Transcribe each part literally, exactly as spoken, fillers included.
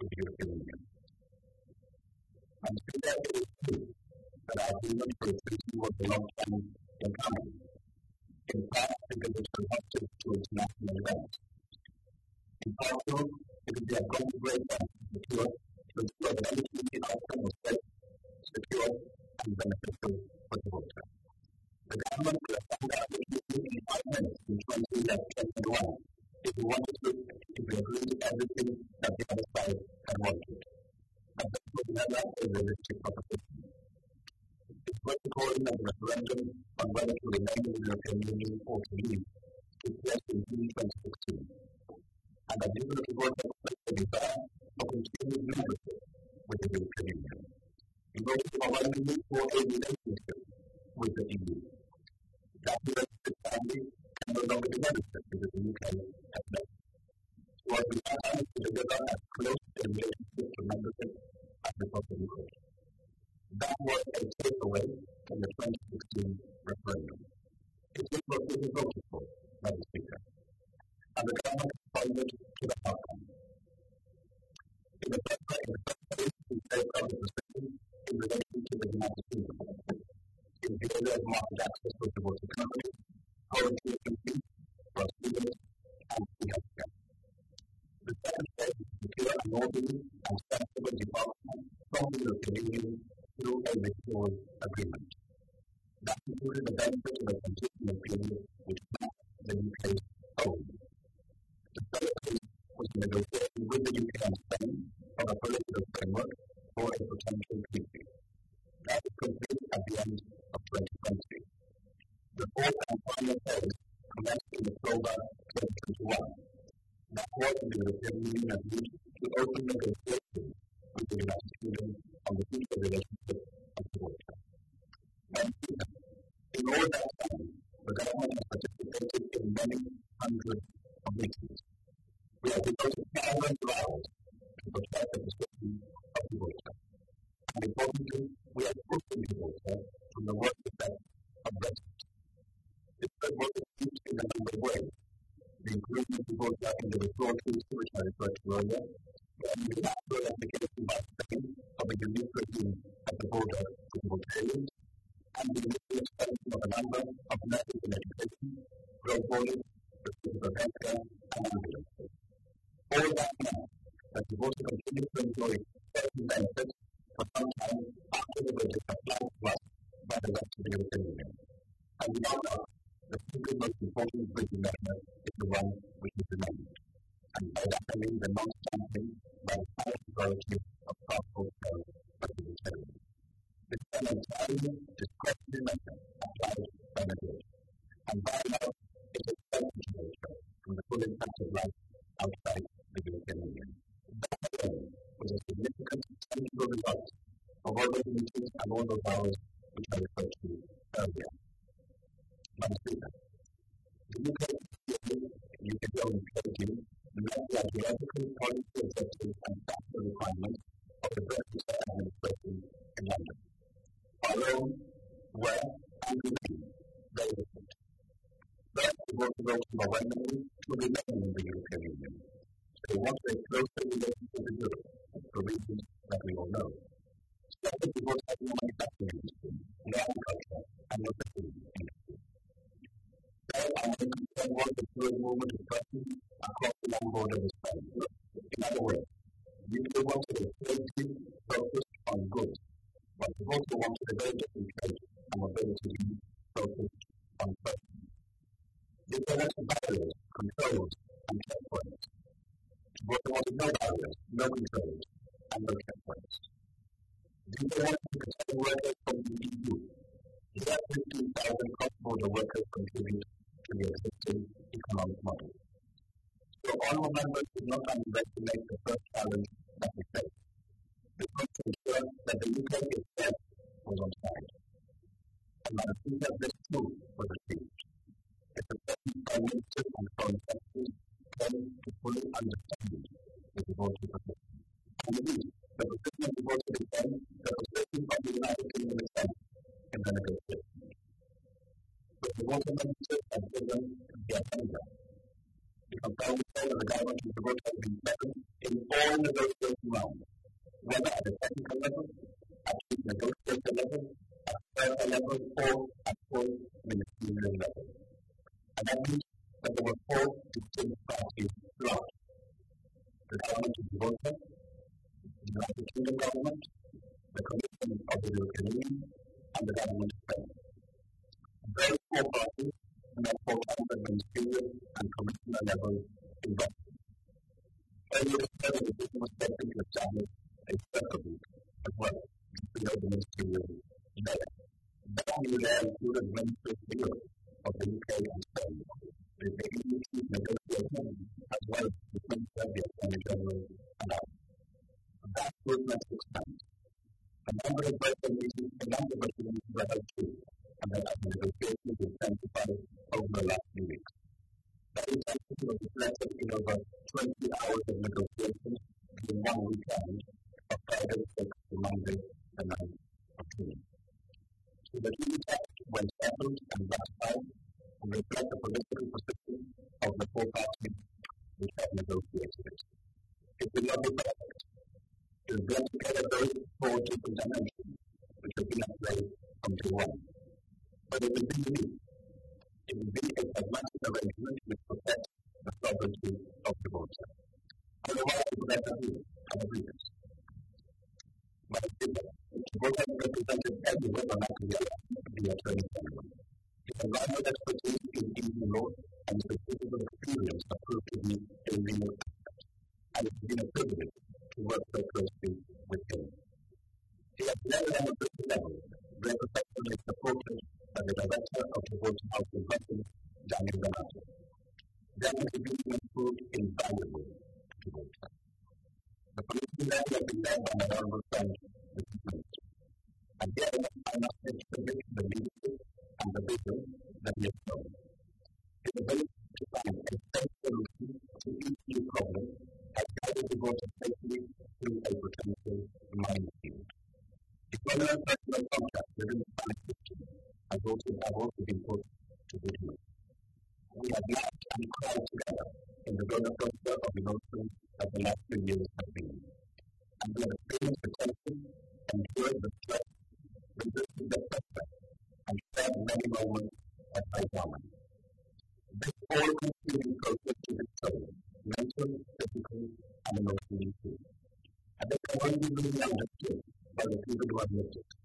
the European Union. And so that it is true that our agreement for a treaty was a long time in coming, in part because it was hostile to international events. In part two, it would be a great great time to secure to ensure that any treaty outcome was safe, secure, and beneficial for the voter. The government could have found out the treaty in five minutes in twenty twenty-one if we wanted to, if we agreed to everything that the other side had wanted. But that was never a realistic proposition. It was according to the referendum on whether to remain in the European Union or to leave took place in June twenty sixteen. And I didn't look forward to the desire for continued membership with the European Union. In order to provide the need for a relationship with the E U. That relationship family can no longer be membership because the U K has left. So what we are trying to deliver as close a relationship to membership as we possibly could. That was a takeaway from the twenty sixteen referendum. It was what we voted for, Madam Speaker. And the government responded to the outcome. In the first place, we safeguarded the position in relation to the United Kingdom. In the area of market access for the water company, quality of compete for students and free healthcare. The second phase is to secure an orderly and sensible development from the European Union through a withdrawal agreement. That included the benefit of a transitional period which passed the U K's own. The third phase was the negotiation with the U K and Spain on a political framework for a potential treaty. That was complete at the end of twenty twenty. The fourth and final phase commenced in October twenty twenty-one. That was the European Union agreed to open negotiations with the United Kingdom on the future relationship of the water. In all that time, the government has participated in many hundreds of meetings. We have devoted thousands of hours to protect the position of the water. And importantly, we have pushed the water from the worst effect of Brexit. This was achieved in a number of ways. The inclusion of the water in the withdrawal treaty, which I referred to earlier, the natural application by Spain of a unique regime at the border with Bulgarians, and the initial expansion of a number of methods in education, road borders, the physical healthcare, and ambulances. All that meant that the water continues to enjoy certain benefits for some time after the budget applied to us by the rest of the European Union. And without us, the single most important bridging measure is the one which is remained. And by that I mean the non-stamping by the highest authority of passport sales of the Mediterranean. This is an entirely discretionary measure applied by the grid. And by now, it is exempted nature from the full impact of life outside the European Union. That alone was a significant tangible result of all those meetings and all those hours which I referred to earlier. Madam Speaker, the U K, the U K only trade union, met the ideological policy objectives and practical requirements of the Brexit administration in London. Our own were and remain very different. First, we want to vote overwhelmingly to remain in the European Union. They want a closer relationship with Europe for reasons that we all know. Second, we want to have no manufacturing industry, no agriculture, and no fishing industry. Third, our main concern was the fluid movement of persons across the land border with Spain. In other words, we still wanted a safety focused on goods, but we also wanted a very different trade and mobility focused on persons. These were less barriers, controls, and checkpoints. But there was no barriers, no controls, and no checkpoints. These were wanted to protect workers from the E U. Here, fifteen thousand cross-border workers contribute to the existing economic model. So all members did not underestimate the first challenge that we faced. We could ensure that the U K itself was on side. And I think that this too was achieved. If the President, Prime Minister, and Foreign Secretary came to fully understand the divorce position. And indeed, the position of divorce became the position of the United Kingdom itself in the negotiations. But the water ministers have given the agenda. You can probably say that the government of divorce has been present in all negotiation rounds, whether at the technical level, at the negotiator level, at further level, or at full ministerial level. And that means that there were four distinct parties throughout. The government of Gibraltar, the United Kingdom government, the Commission of the European Union, and the government of Spain. Those four parties met both at the ministerial and commissioner level in Brussels. Earlier this year, the decision was taken to establish a circle group as well, below the ministerial layer. That new layer included ministers of Europe, of the U K and Spain, with the E U chief negotiator, as well as the Prince of the Attorney General and others. That group met to expand. A number of virtual meetings, a number of virtual meetings were held too, and then as the negotiations intensified over the last few weeks. That intensity was reflected in over twenty hours of negotiations during one weekend of Friday sixth to Monday the ninth of June. So the treaty text, when settled and ratified, will reflect the political position of the four parties which have negotiated it. It will not be perfect. It will bring together those four different dimensions which have been at play from day one. But it will be unique. It will be a pragmatic arrangement which protects the sovereignty of Gibraltar. Otherwise, it would have to be an agreement. But Gibraltar is represented everywhere on that together the Attorney General. His environmental expertise in Indian law and his physical experience have proved to be a real asset, and it has been a privilege to work so closely with him. He has never on a personal level been professionally supported by the director of the Gibraltar House in Brussels, Daniel Donato. Their contribution proved invaluable to Gibraltar. The policy level has been led by my honorable friend, Mister Minister. Again, I must attribute the leadership and the vision that he has shown. His ability to find a safe solution to each new problem has guided Gibraltar safely through a potential minefield. His well-known personal contact within the Spanish system has also, have also been put to good use. We have laughed and cried together in the roller coaster of emotion that the last few years have been. And we have experienced the tension, endured the stress, resisted the pressure, and shared many moments of drama. This all-consuming process is its own, mental, physical, and emotionally too. And this can only be really understood by the people who have lived it.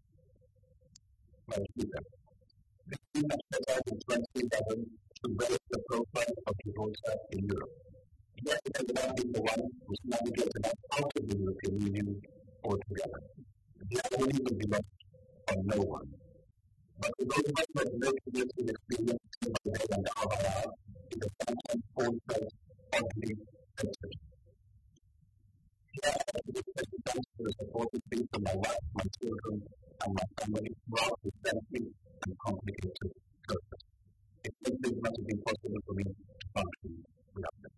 By the speaker. This team has set out in twenty eleven to raise the profile of Gibraltar in Europe. Yes, it has not been the one which navigated us out of the European Union altogether. The irony will be lost on no one. But for those of us who have lived this with experience in the day and hour by hour, it has sometimes all felt oddly sensitive. Here I have to give special thanks to the supportive things from my wife, my children, and my family throughout this lengthy and complicated process. It simply would not have been possible for me to function without them.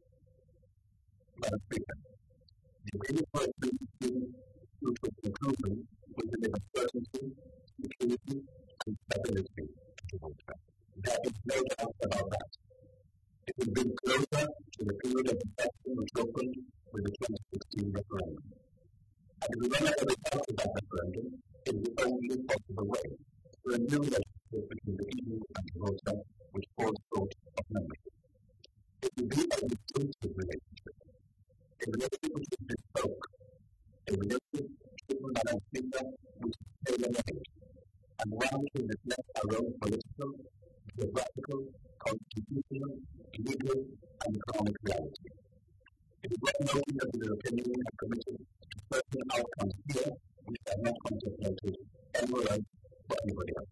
Madam Speaker, the agreement for a free student due to its conclusion will deliver certainty, security, and stability to Gibraltar. There is no doubt about that. It will bring closer to the period of protection which opened with the twenty sixteen referendum. And if we run out of the result of that referendum, it is the only possible way for a new relationship between the E U and Gibraltar which falls short of membership. It will be a distinctive relationship. A relationship which is bespoke. A relationship, Madam Speaker, which is tailor-made, and one which will reflect our own political, geographical, constitutional, legal, and economic reality. It is worth noting that the European Union has committed to certain outcomes here which are not contemplated anywhere else for anybody else.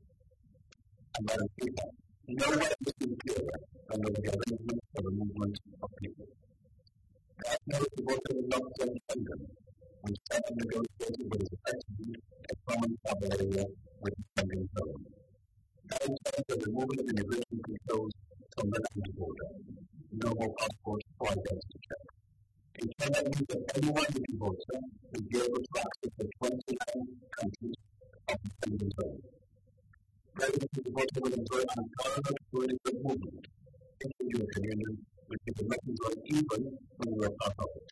And Madam Speaker, nowhere is this clearer than over the arrangement for the movement of people. That knows the water will not send London, which set and negotiated what is effectively a common travel area with the Schengen zone. That entails the removal of immigration controls from the land border, no more passports or identity checks. In turn, that means that anyone in Gibraltar will be able to access the twenty-nine countries of the Schengen zone. Residents of Gibraltar will enjoy unparalleled tourism movement into the European Union which is a mechanism even when you are part of it.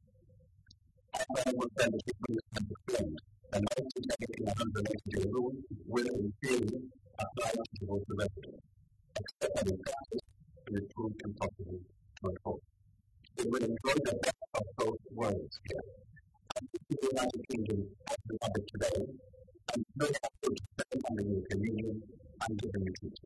As I was saying, the people have explained, the ninety days in one hundred eighty day rule will in theory apply to both the residents, except that in practice it is proved impossible to enforce. It will enjoy the best of both worlds here. And the United Kingdom as we have it today, and no effort to stay under the European Union under the new treaty.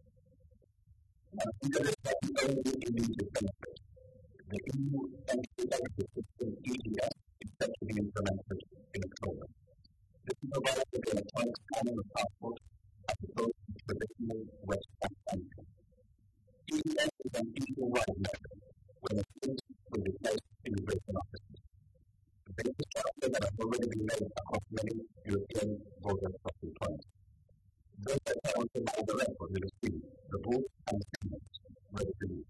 Now, consider this as the only immediate benefit. The E U entry exit system E D S is set to be implemented in October. This provides for the electronic scanning of passport as opposed to traditional West Bank entry. E D S is an EU-wide method when a state will replace immigration officers. The infrastructure that has already been made across many European border crossing points. Those that are also by the record will see the booth and scanners ready to use.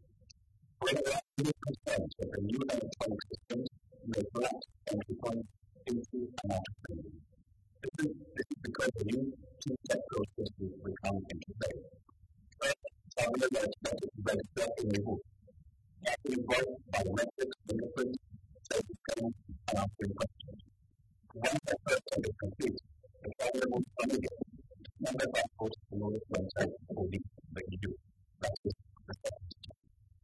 When there are any concerns that the new electronic systems may collapse entry points into and out of Schengen. This is, this is because the new two-step process will come into play. First, travelers are expected to register in the booth. That will involve biometrics, fingerprints, self-scanning, and answering questions. Once that first step is complete, the traveler will come again to scan their passports in order to enter or leave the E U. That is the second step.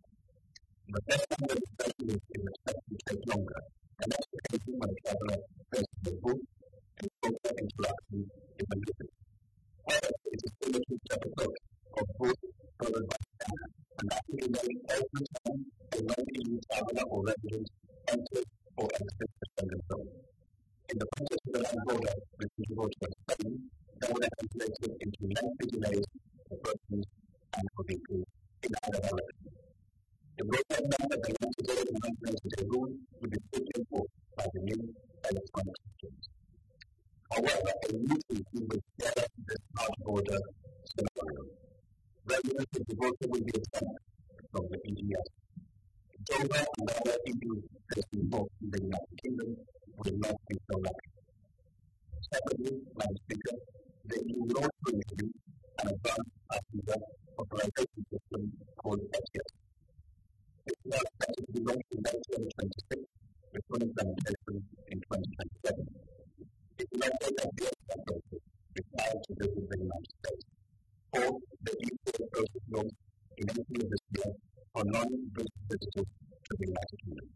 The second registration is expected to take longer, and that's the case when the traveler faces the booth and social interaction is limited. However, it is still a two-step approach of booth followed by scanner, and that will be made every time a non-E U traveler or resident enters or exits the Schengen zone. In the process of the land border between Gibraltar and Spain, that would have translated into lengthy delays for persons and for vehicles in either direction. The roadmap now that the ninety day and one hundred eighty day rule will be put in force by the new electronic systems. However, a new treaty will scale up this large border scenario. Residents of Gibraltar will be exempt from the E D S. Dover and other E U facing both in the United Kingdom will not be so lucky. Secondly, Madam Speaker, the E U will also introduce an advanced passenger authorization system called E T I A S. It is now expected to be launched in late twenty twenty-six with full implementation in twenty twenty-seven. It will operate as the export process required to visit the United States, or the E U process launched in April of this year for non-British visitors to the United Kingdom.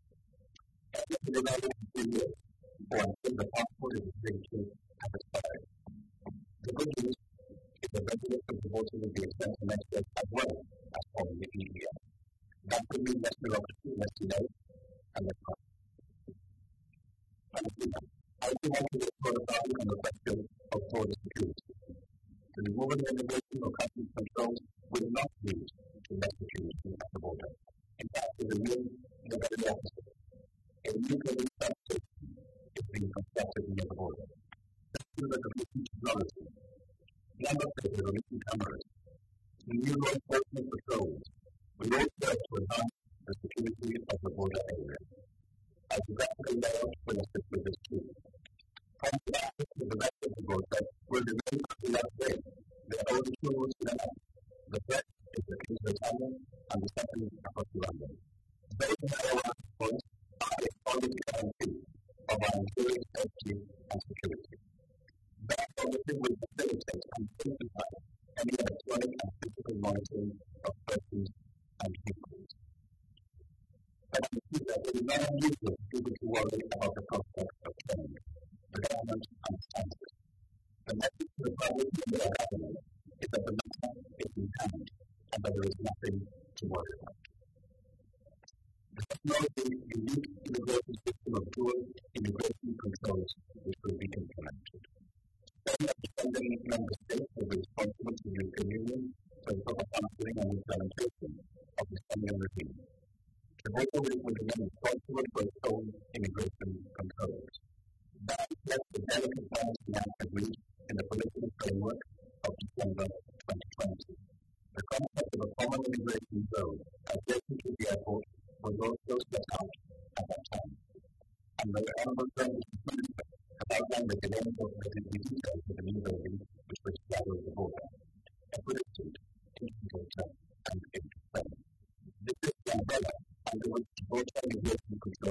It will be valid for three years, or until the passport is agreed to have expired. The good news is that residents of Gibraltar will be exempt from exports as well as following the E U. That will mean less bureaucracy, less delay, and less cost. I also want to explore the topic on the question of border security. The removal of immigration or customs controls will not lead to less security at the border. In fact, it will mean the very opposite. A new police station is being constructed near the border. This is a completely technology. Number plate recognition cameras, new law enforcement patrols, will all serve to enhance the security of the border area. Our geographical layout will assist with this too. Consular access to the rest of the border will remain until that day. There are only two routes to the land. The first is the Kingsway Tunnel, and the second is across London. Those narrow access points are a solid guarantee of our enduring safety and security. That policy will facilitate and simplify any electronic and physical monitoring of persons and vehicles. But you see that it is not unusual for people to worry about the prospect of change. The government understands this. The message to the public and the government is that the matter is in hand and that there is nothing to worry about. The technology unique immigration system of dual immigration controls which will be implemented. Some of the Schengen member states will be responsible to the European Union for the proper functioning and implementation of the Schengen regime. Gibraltar will remain responsible for its own immigration controls. That reflects the delicate balance we have agreed in the political framework of December twenty twenty. The concept of a common immigration zone adjacent to the airport was also set out at that time. And the Honourable Prime Minister has outlined the dilemmas of the details of the new building which will straddle the border, equidistant, into Gibraltar, and into Spain.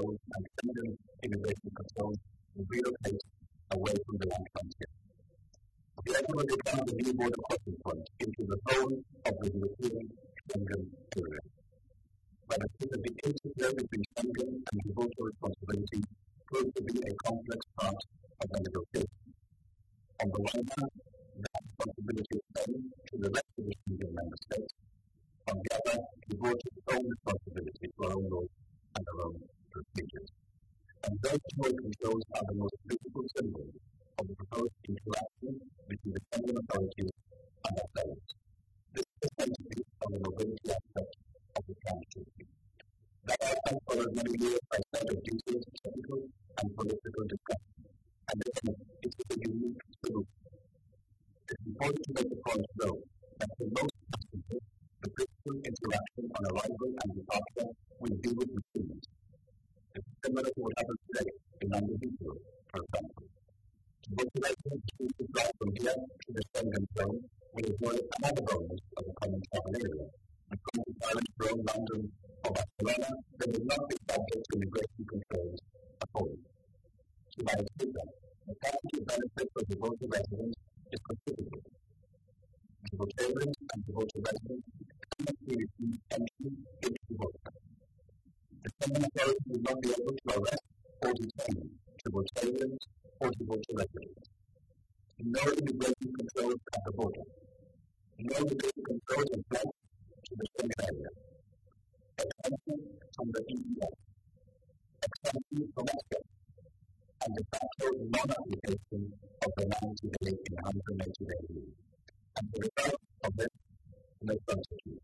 controls and Schengen immigration controls will relocate away from the land frontier. The aim will become the new border crossing point into the whole of the European Schengen area. But I think that the interplay between Schengen and Gibraltar responsibility proves to be a complex part of the negotiation. On the one hand, that responsibility is given to the rest of the Schengen member states. On the other, Gibraltar's own responsibility for our own laws and our own procedures. And those dual controls are the most visible symbols of the proposed interaction between the Schengen authorities and ourselves. This is the centerpiece of the mobility aspect of the Trans Treaty. That outcome followed many years by set of detailed technical and political discussion, and again, it is a unique solution. It's important to make the point, though, that for most instances, the physical interaction on arrival and departure will be with machines. It's similar to what happens today in London Heathrow, for example. To book the residents choose to fly from here to the Schengen zone will avoid another bonus of the common travel area. And come to Paris, Rome, London, or Barcelona, they will not be subject to immigration controls at all. So by example, the positive benefit for the Gibraltar residents is considerable. Gibraltarians and Gibraltar residents cannot receive entry into Gibraltar. The Schengen authorities will not be able to arrest or detain Gibraltarians or Gibraltar residents. No immigration controls at the border. No immigration controls in flight to the Schengen area. Exemption from the E E S. Exemption from ESCA. And de facto non-application of the ninety day in one hundred eighty day rule. And the result of this, no substitute.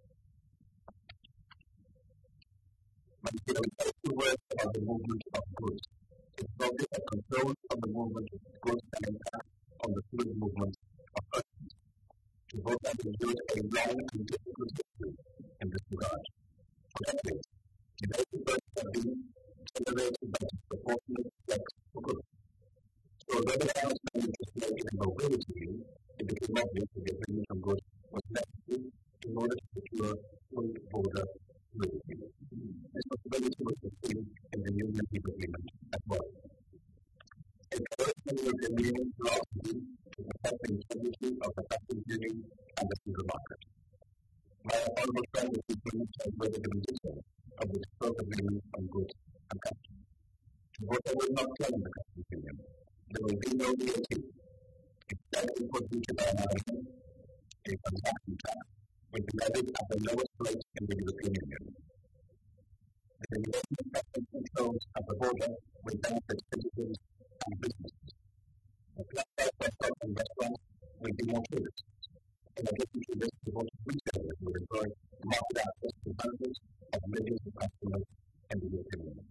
When we take the word about the movement of goods, it's obvious that control of the movement of goods can impact on the fluid movement of persons. To both have endured a long and difficult history in this regard. For decades, United births have been generated by disproportionate flex for goods. So whether the house managers made in mobility, it became obvious that the agreement on goods was necessary in order to secure full border fluidity. This possibility was seen in the Union Peace Agreement as well. It encouraged the European Union philosophy to protect the integrity of the customs union and the single market. My honorable friend will be pleased to elaborate in detail of the scope agreement on goods and customs. Gibraltar will not claim the customs union. There will be no V A T. Instead, import duty by American, a transaction tax, will be levied at the lowest rate in the European Union. The regulation of customs controls at the border will benefit citizens and businesses. The classified restaurants and restaurants will be more tourists. In addition to this, the Gibraltar retailers will enjoy market access to hundreds of millions of customers in the European Union.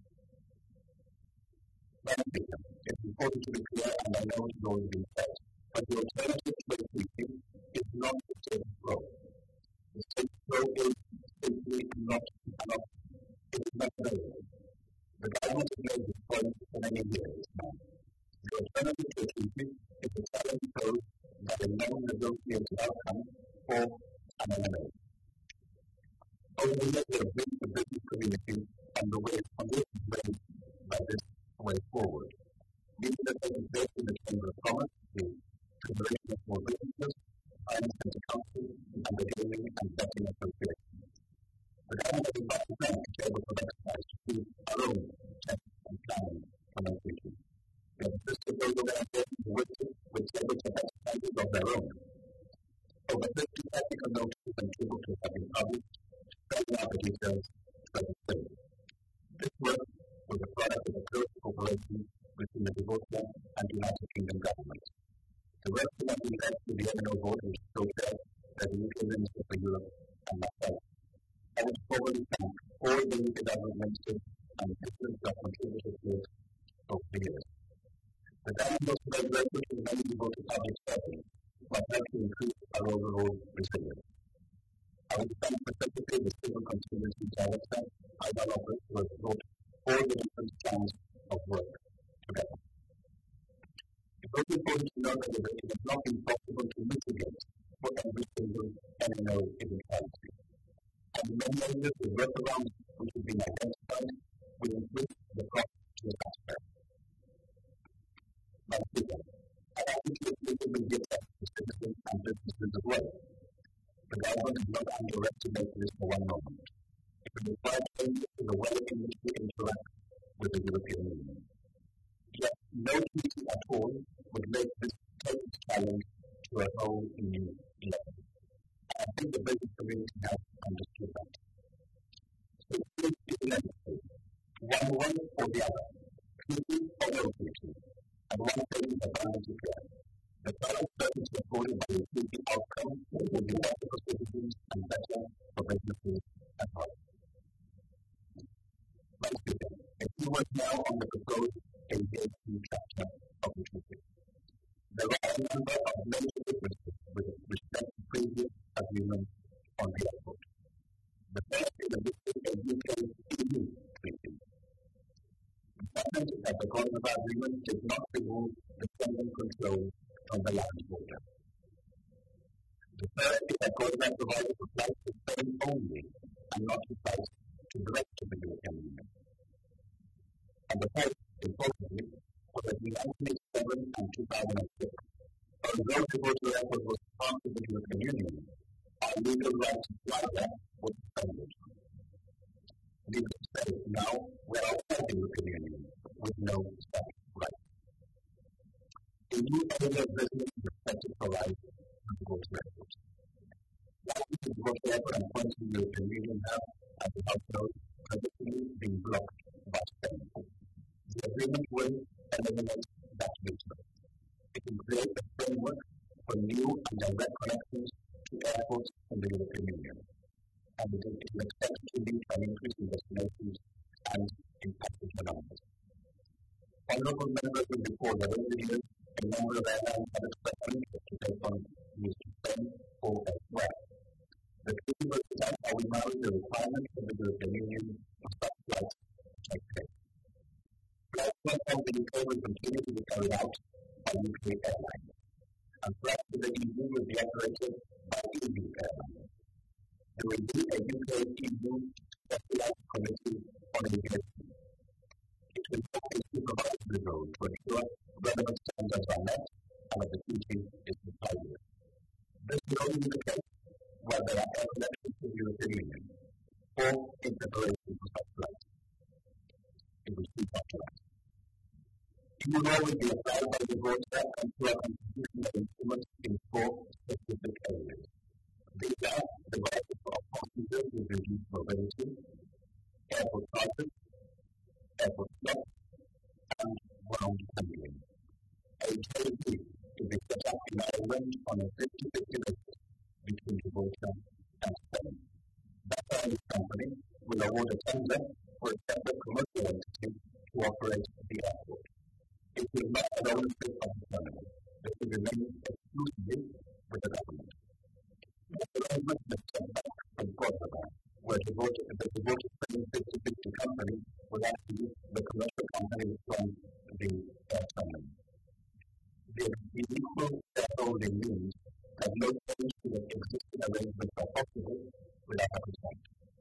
Madam Speaker, it's important to be clear, and I know it's already been said, but the alternative to the treaty is not the status quo. The status quo is simply not enough. It is not available. The government has made this point for many years now. The alternative to a treaty is the challenge posed by a non-negotiated outcome for an M N A. Over the years, we have briefed the business community on the way on this raised by this way forward. Meetings are taking place in the Chamber of Commerce, the Federation of Small Businesses, Finance Center Council, and the Gaming and Betting Association. The government has invited them to table for exercise to do our own tests and planning for next week. We have assisted those organizations with, with table to exercises of their own. Over fifty technical notices and tributaries have been published, spelling out the details to the state. This work was a product of a close cooperation between the Gibraltar and United Kingdom governments. The work has been led to the M N O board, which is co-chaired by the U K Minister for Europe and myself. I would formally thank all the U K government ministers and officials that contributed to it over the years. The government was very grateful to the many Gibraltar public servants who have helped to increase our overall resilience. I would thank specifically the Civil Contingency Director, Ida Lopez, who has brought all the different strands of work together. It's also important to know that it has not been possible to mitigate for every single M N O in the country. And in many areas, the workarounds which have been identified will increase the cost to the taxpayer. But bigger, I think it will give that to citizens and businesses as well. The government is not underestimate this for one moment. It will require changes to the way in which we interact with the European Union. Yet, no treaty at all would make this total challenge to a whole new level. I think the business community has understood that. So this is necessary. One way or the other, treaty or no treaty, and one thing is abundantly clear. The current certainty afforded by the treaty outcome will be better for citizens and better for businesses as well. Vice Speaker, a few words now on the proposed engagement chapter of the treaty. There are a number of major differences with respect to previous agreements on the airport. The first is listed a U K E U treaty. The second is that the Cordoba Agreement did not remove the Schengen control from the land border. The third is that Cordoba provided for flights to Spain only and not to flights to the rest of the European Union. And the fourth, importantly, was that in nineteen eighty-seven and two thousand six, although the Gibraltar Airport was part of the European Union, our legal right to fly there was suspended. Needless to say, now we are outside the European Union with no such right. A new area of business is expected to arise with the Gibraltar Airport. License to Gibraltar Airport and points to the European Union have, as the House knows, traditionally been blocked by Spain. The agreement will eliminate that movement. It will create a framework for new and direct connections to airports in the European Union, and it is expected to lead to an increase in destinations and in passenger numbers. Honourable members will recall that over the years, a number of airlines have expressed interest to take on use to Spain or elsewhere. The treaty will set out how we marry the requirements of the European Union for such flights to take place. Flights from the U K will continue to be carried out by U K airlines, and flights to the E U will be operated by E U airlines. There will be a U K E U specialized committee on aviation. It will have a supervisory role to ensure relevant standards are met and that the treaty is complied with. This will only be the case where there are air connections to the European Union or in preparation for such flights. It will speak after that. E U law will be applied by the Gibraltar and through our constitutional instruments in four specific areas. These are the right of passengers with reduced mobility, airport charges, airport slots, and ground handling. A J P to be set up in Ireland on a fifty-fifty basis between Gibraltar and Spain. That Irish company will award a tender for a separate commercial entity to operate the airport. It will not have ownership of the terminal. It will remain exclusively with the government. The arrangement is set back from Cordoba, where the Gibraltar Spain fifty-fifty company will actually the commercial company from the air terminal. The equal shareholding means that no change to the existing arrangements are possible without a consent.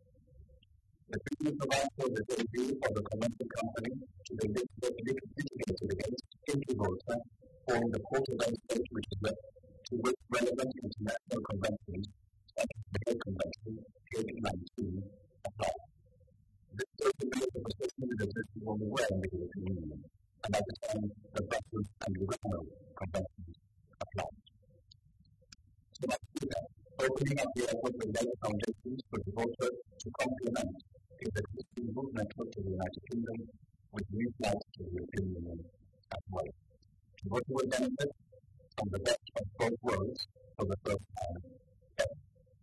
The treaty provides for the debut of the commercial company to be litigated against in Gibraltar or in the court of any state which is left to which relevant international conventions such as the Hague Convention, Hague nineteen, apply. This capability of position is existing everywhere in the European Union, and at the time the Brussels and Lugano conventions apply. So much to that. Opening up the airport will lay foundations for Gibraltar to complement its existing route network to the United Kingdom with new flights to the European Union as well. Gibraltar will benefit from the best of both worlds for the first time ever.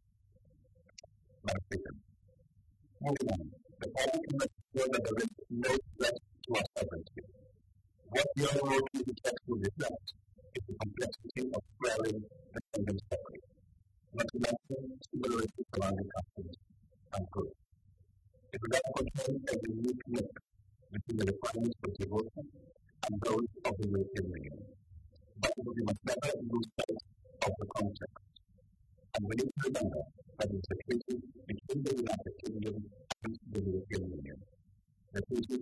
Madam Speaker, moving on, the party can ensure that there is no threat to our sovereignty. What the overall treaty text will reflect is the complexity of squaring the Schengen circle, not to mention similar issues surrounding customs and goods. It will therefore contain a unique link between the requirements for Gibraltar and those of the European Union. But we must never lose sight of the context. And we need to remember that it's a treaty between the United Kingdom and the European Union. The treaty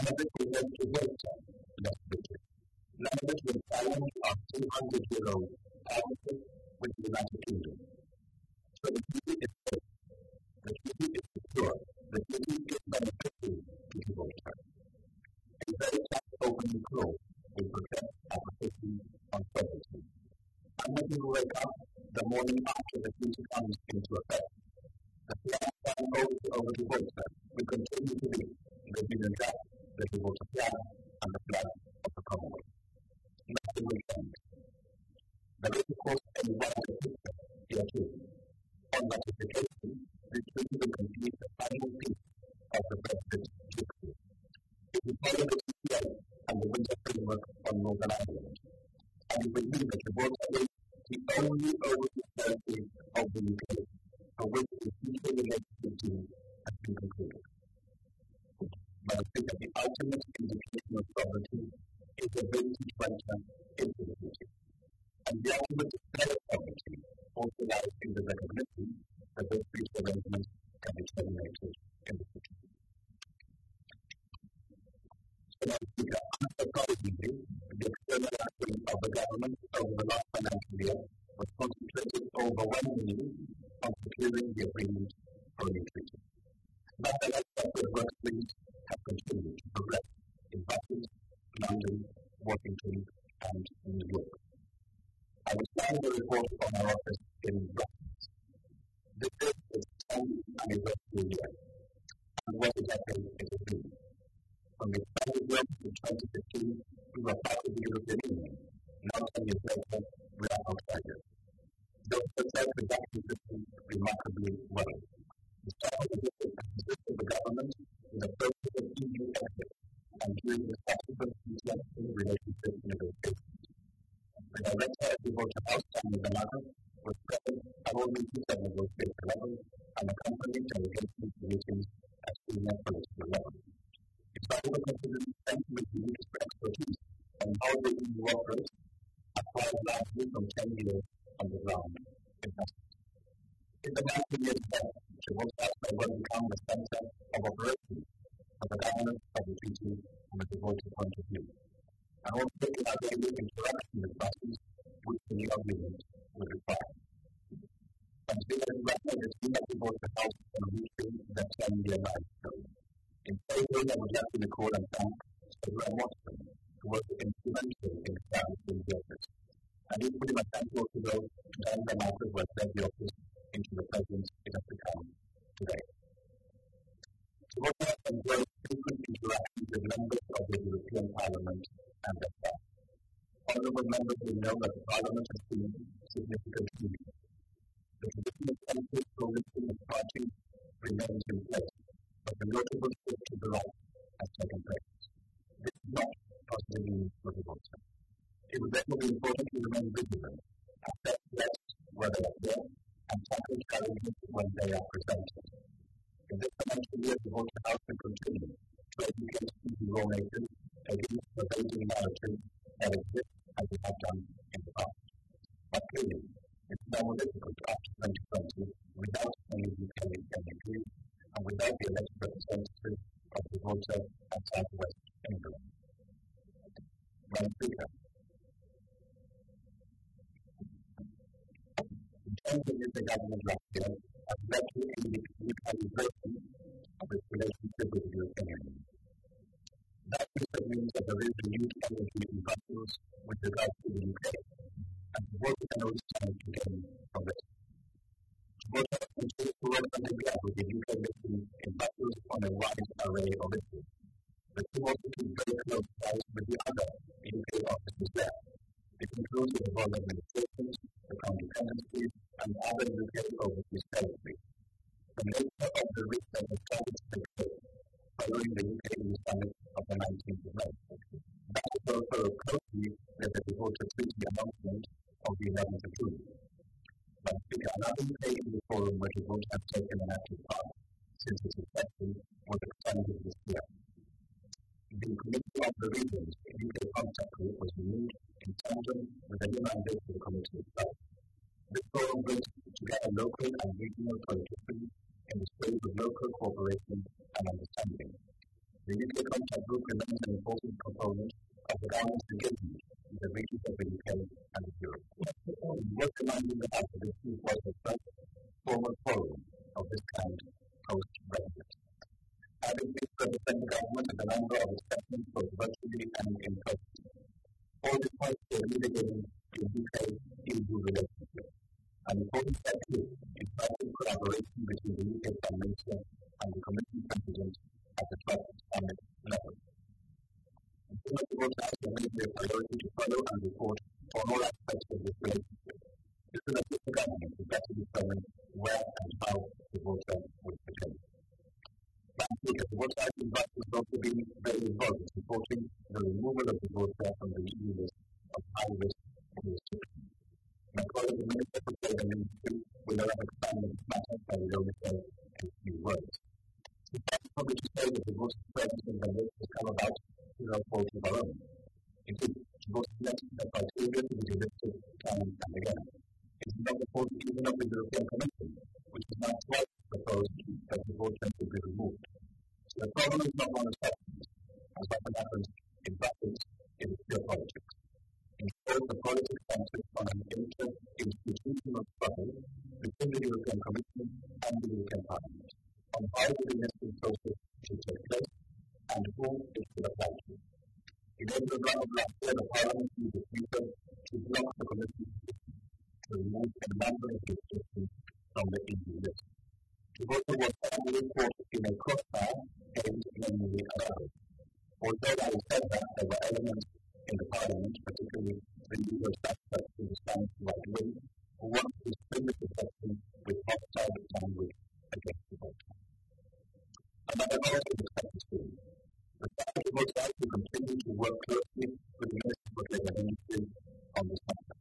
of it was left to Gibraltar, less British. None of it was challenge of two hundred year old partnership with the United Kingdom. So the treaty is safe, the treaty is secure, the treaty is beneficial to Gibraltar. A very tough opening clause will protect our position on sovereignty. And when you wake up the morning after the treaty comes into effect, the flag flying over, over Gibraltar will continue to be the Union Jack, the Gibraltar flag, and the flag of the Commonwealth. Nothing will change. There is, of course, a wider picture here too. On ratification, the treaty will complete the final piece of the Brexit jigsaw. It will follow the T P A and the winter framework on Northern Ireland, and it will mean that Gibraltar is the only overseas territory of the U K for which the future relationship deal has been concluded. But I think that the ultimate indication of sovereignty is the ability to enter into the treaty. And the ultimate display of sovereignty also lies in the recognition that those treaty arrangements can be terminated in the future. So, Madam Speaker, unsurprisingly, the external action of the government over the last financial year was concentrated overwhelmingly on securing the agreement for a new treaty. Nonetheless, separate work streams have continued to progress in Brussels, London, Washington, and New York. I will sign the report on our office in Brussels. This is its tenth anniversary year, and what a decade it has been. From its founding work in twenty fifteen, we were part of the European Union. Now, ten years later, we are outsiders. The success reduction system remarkably well. The start of the consists of the government with a process of E U exit and during the subsequent international relationship negotiations. The director of the Gibraltar House, Samuel Gallagher, was present at all meetings at negotiation level and accompanied delegations to meetings at senior political level. It's valuable considering the strength of the Union's expertise on how the E U operates, acquired largely from ten years on the ground in Brussels. In the nineteen years ago, Gibraltar may well become the centre of operations for the governance of the treaty from a Gibraltar point of view, and also in our daily interaction with Brussels, which the new agreement will require. Considering record is in the Gibraltar House on reaching the ten-year milestone. In February, I would like to recall and thank Sir Graham Watson, who was instrumental in establishing the office. And equally, my thanks also go to Dan Gallagher, who has led the office into the presence it has become today. Gibraltar has enjoyed frequent interactions with members of the European Parliament and their staff. Honourable members will know that the Parliament has seen significant changes. The traditional conflict coalition of parties remains in place, but the notable shift to the right has taken place. This is not positive news for Gibraltar. It would therefore be important to remain vigilant, assess threats where they appear, and tackle challenges when they are presented. In this financial year, the Gibraltar House will continue to educate E U lawmakers against the basic narrative that exists as we have done in the past. But clearly, it's now more difficult after twenty twenty without any U K M E Ps and without the elected representatives of Gibraltar and South West England. Madam Speaker, in terms of U K government last year, has led to a recalibration of its relationship with the European Union. That means that there is renewed energy in Brussels with regard to the U K, and what we can always stand to gain from this. Gibraltar continues to work under the with the U K mission in Brussels on a wide array of issues. The two also keep very close ties with the other U K offices there. It includes the involved administrations, the county dependencies, and other U K overseas territories. The nature of the research has started to take place following the U K E U summit of the nineteenth of May. That is also closely with the Gibraltar Treaty announcement of the eleventh of June. But Speaker, another U K E U forum where Gibraltar has taken an active part since its inception was extended this year. The Committee of the Regions, the U K contact group, was renewed in tandem with a new mandate for the committee itself. This forum brings together local and regional politicians in the spirit of local cooperation and understanding. The U K contact group remains remains an important component of the government's engagement in the regions of the U K and Europe. Worth reminding about that this was the first formal forum of this kind post-Brexit. Having been represent the government and a number of its sessions both virtually and in person. All this points to a mitigating the U K-E U relationship. An important step here is practical collaboration between the U K Prime Minister and the Commission President at the top summit level. Some of the votes have made it a priority to follow and report on all aspects of this relationship. This will assist the government to better determine where and how the voter will behave. Last week, the voter advice was also being very involved in supporting the removal of the voter from the E U list of high-risk jurisdictions. My colleague, the Minister for Trade and Industry, will have expanded this matter, and will only say a few words. It's possible to say that the voter presence in the list has come about through no fault of our own. It is the voter selection the criteria to be delisted time and again. It is not the fault even of the European Commission, which has now twice proposed that the voter should be removed. So the problem is not one of substance, as often happens in practice, it is pure politics. Instead, the politics centers on an inter-institutional struggle between the European Commission and the European Parliament on how the delisting process should take place and who it should apply to. In April of last year, the Parliament used its veto to block the Commission's decision to remove a number of jurisdictions from the E U list. The voter was finally caught in a crossfire aimed mainly at others. Although I said that there were elements in the Parliament, particularly the usual suspects in the Spanish right wing, who wanted to spin the protection with hostile language against the voter. Another vote is expected soon. The Spanish voter will continue to work closely with the Minister for Trade and Industry on this matter.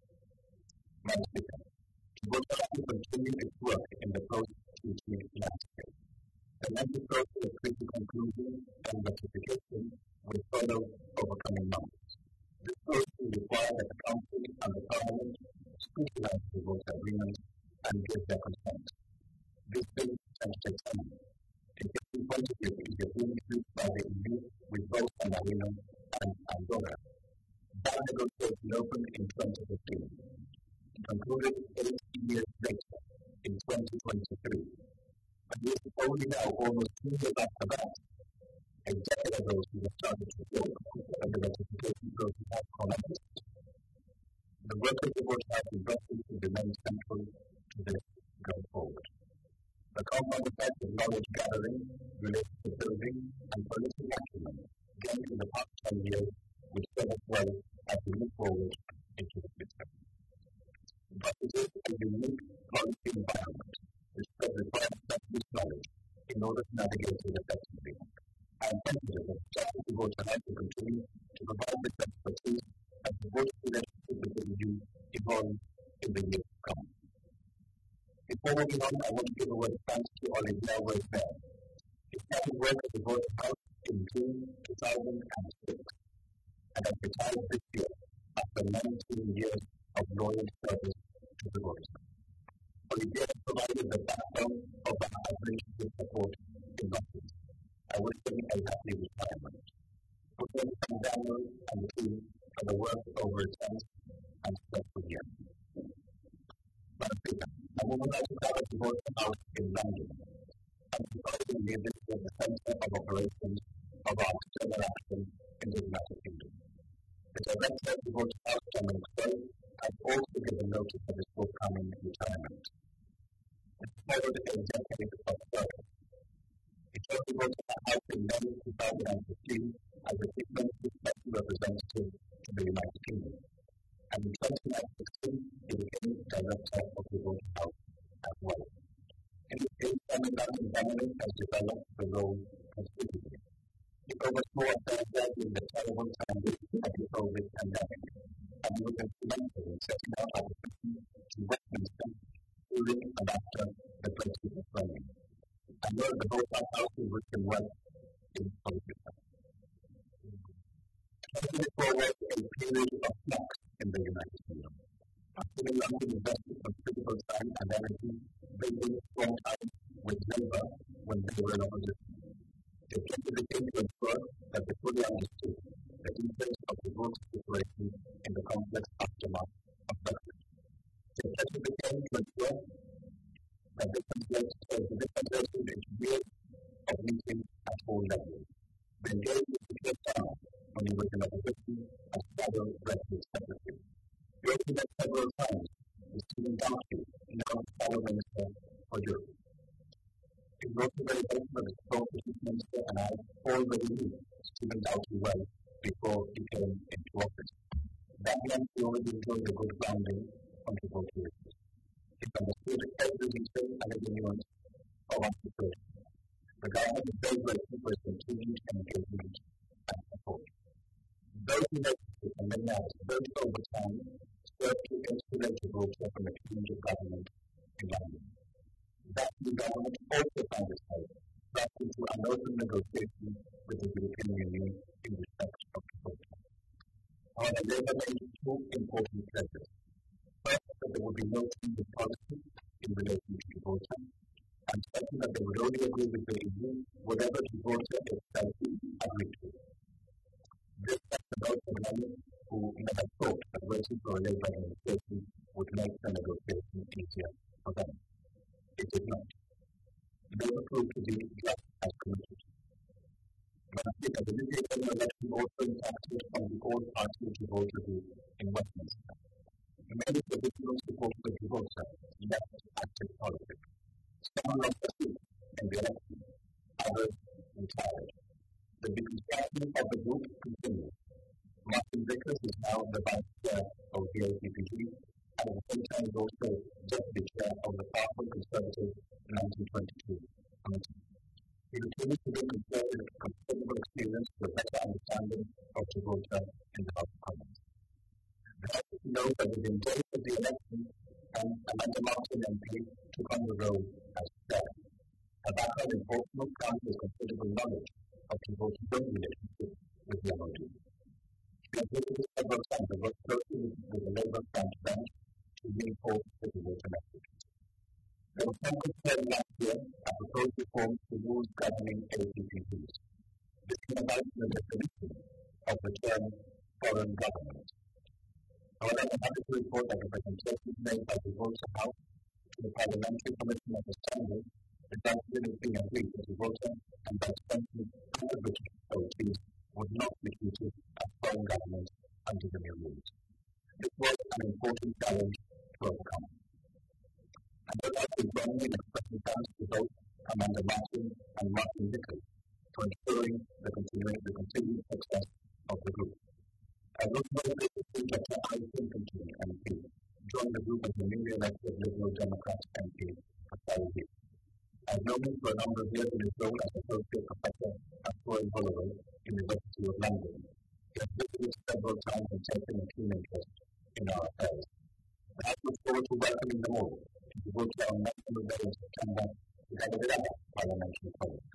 Madam Speaker, the voter will continue its work in the post-treaty landscape. The lengthy process of treaty conclusion and ratification will follow over coming months. This process will require that the Council and the Parliament scrutinize the voter agreement and give their consent. This thing can take time. A different point of view is the agreement reached by the E U with both San Marino and Andorra. That negotiation opened in twenty fifteen. It concluded eight years later, in twenty twenty-three. And this is only now, almost two years after that, a decade ago, we have started to work and the ratification process has collapsed. The work of the voter has invested to remain central to this going forward. The compound effect of knowledge gathering related to building and political acumen gained in the past ten years will serve us well as we move forward into the future. But it is a unique policy environment which requires specialist knowledge in order to navigate it effectively. I am confident that the Charter Voter has to continue to provide this expertise as the voter relationship with the E U evolves in the years to come. Before moving on, I want to give a word of thanks to Olivia Welfare. He started work at the Voter House in June two thousand six and has retired this year after nineteen years of loyal service to the voters. Olivia has provided the backbone of our outreach with support in Brussels. I wish them a happy retirement. For them, and Daniel and the team for the work over its end and successful year. Madam Speaker, I would like to cover the Voter House in London. And surprisingly, this was the centre of operations of our external action in the United Kingdom. The Director of the Voter House, Dominic Stowe, has also given notice of his forthcoming retirement. It followed a decade of service. He took the Voter House in May two thousand fifteen as the Diplomatic Special Representative to the United Kingdom. And in twenty sixteen, he became Director of the Voter House as well. In his case, Simon Dominic has developed the role considerably. He oversaw affairs in the terrible time of the COVID pandemic, and he was instrumental in setting out our system to Westminster during and after the Brexit referendum. I know the Voter House will wish him well in politics. twenty twenty-four was a period of flux in the United Kingdom. After the London invested considerable time and energy building strong ties with Labour when they were in opposition. They came to the king to ensure that they could fully understood the influence of the vote situation in the complex aftermath of Brexit. The pressure became to ensure that this translated into years of meetings at all levels. They engaged with the first time when he was in opposition as shadow Brexit secretary. He also met several times with Stephen Darcy, now shadow minister for Europe. It was also very helpful that the strong British minister and I already knew Stephen Darcy well before he came into office. That meant he already enjoyed a good grounding on the voting issues. He understood every detail and every nuance of our situation. The government is very grateful for its continued engagement and support. Those relationships and many others built over time served to insulate Gibraltar from a change of government in London. That new government also found itself thrust into an open negotiation with the European Union in respect of Gibraltar. However, Labour made two important pledges. First, that there would be no change of policy in relation to Gibraltar, and second, that they would only agree with the E U whatever Gibraltar itself agreed to. This left the vote of many who never thought that waiting for a Labour administration would make the negotiation easier for them. It did not. Labour proved to be just as committed. Lastly, the U K general election also impacted on the all-party Gibraltar group in Westminster. Many traditional supporters of Gibraltar left active politics. Some lost their seats in the election, others retired. The deconstruction of the group continues. Martin Vickers is now the vice chair of the A P P G, and at the same time is also deputy chair of the powerful Conservative nineteen twenty-two committee. He continues to bring considerable experience to a better understanding of Gibraltar in the House of Commons. The House knows that within days of the election, and Amanda Martin M P took on the role as chair. Her background in Portsmouth comes with considerable knowledge of Gibraltar's own relationship with the M O D. She has visited several times and worked closely with the Labour Front branch to reinforce the Gibraltar message. There was some concern last year at proposed reforms to rules governing A P P Ps. This came about in the definition of the term foreign government. However, I'm happy to report that the presentations made by the Gibraltar House to the Parliamentary Commission of Assembly resulted in it being agreed that Gibraltar and by extension other British authorities would not be treated as foreign government under the new rules. This was an important challenge to overcome. I would like to join in expressing thanks to both Amanda Martin and Martin Vickers for ensuring the continuing the continued success of the group. I was motivated to see Doctor Alison Continue M P join the group as the newly elected Liberal Democrat M P for five years. I've known him for a number of years in his role as Associate Professor at Royal Holloway, University of London. He has visited several times and taken a keen interest in our affairs. I look forward to welcoming them all to Gibraltar on National Day in September together with other parliamentary colleagues.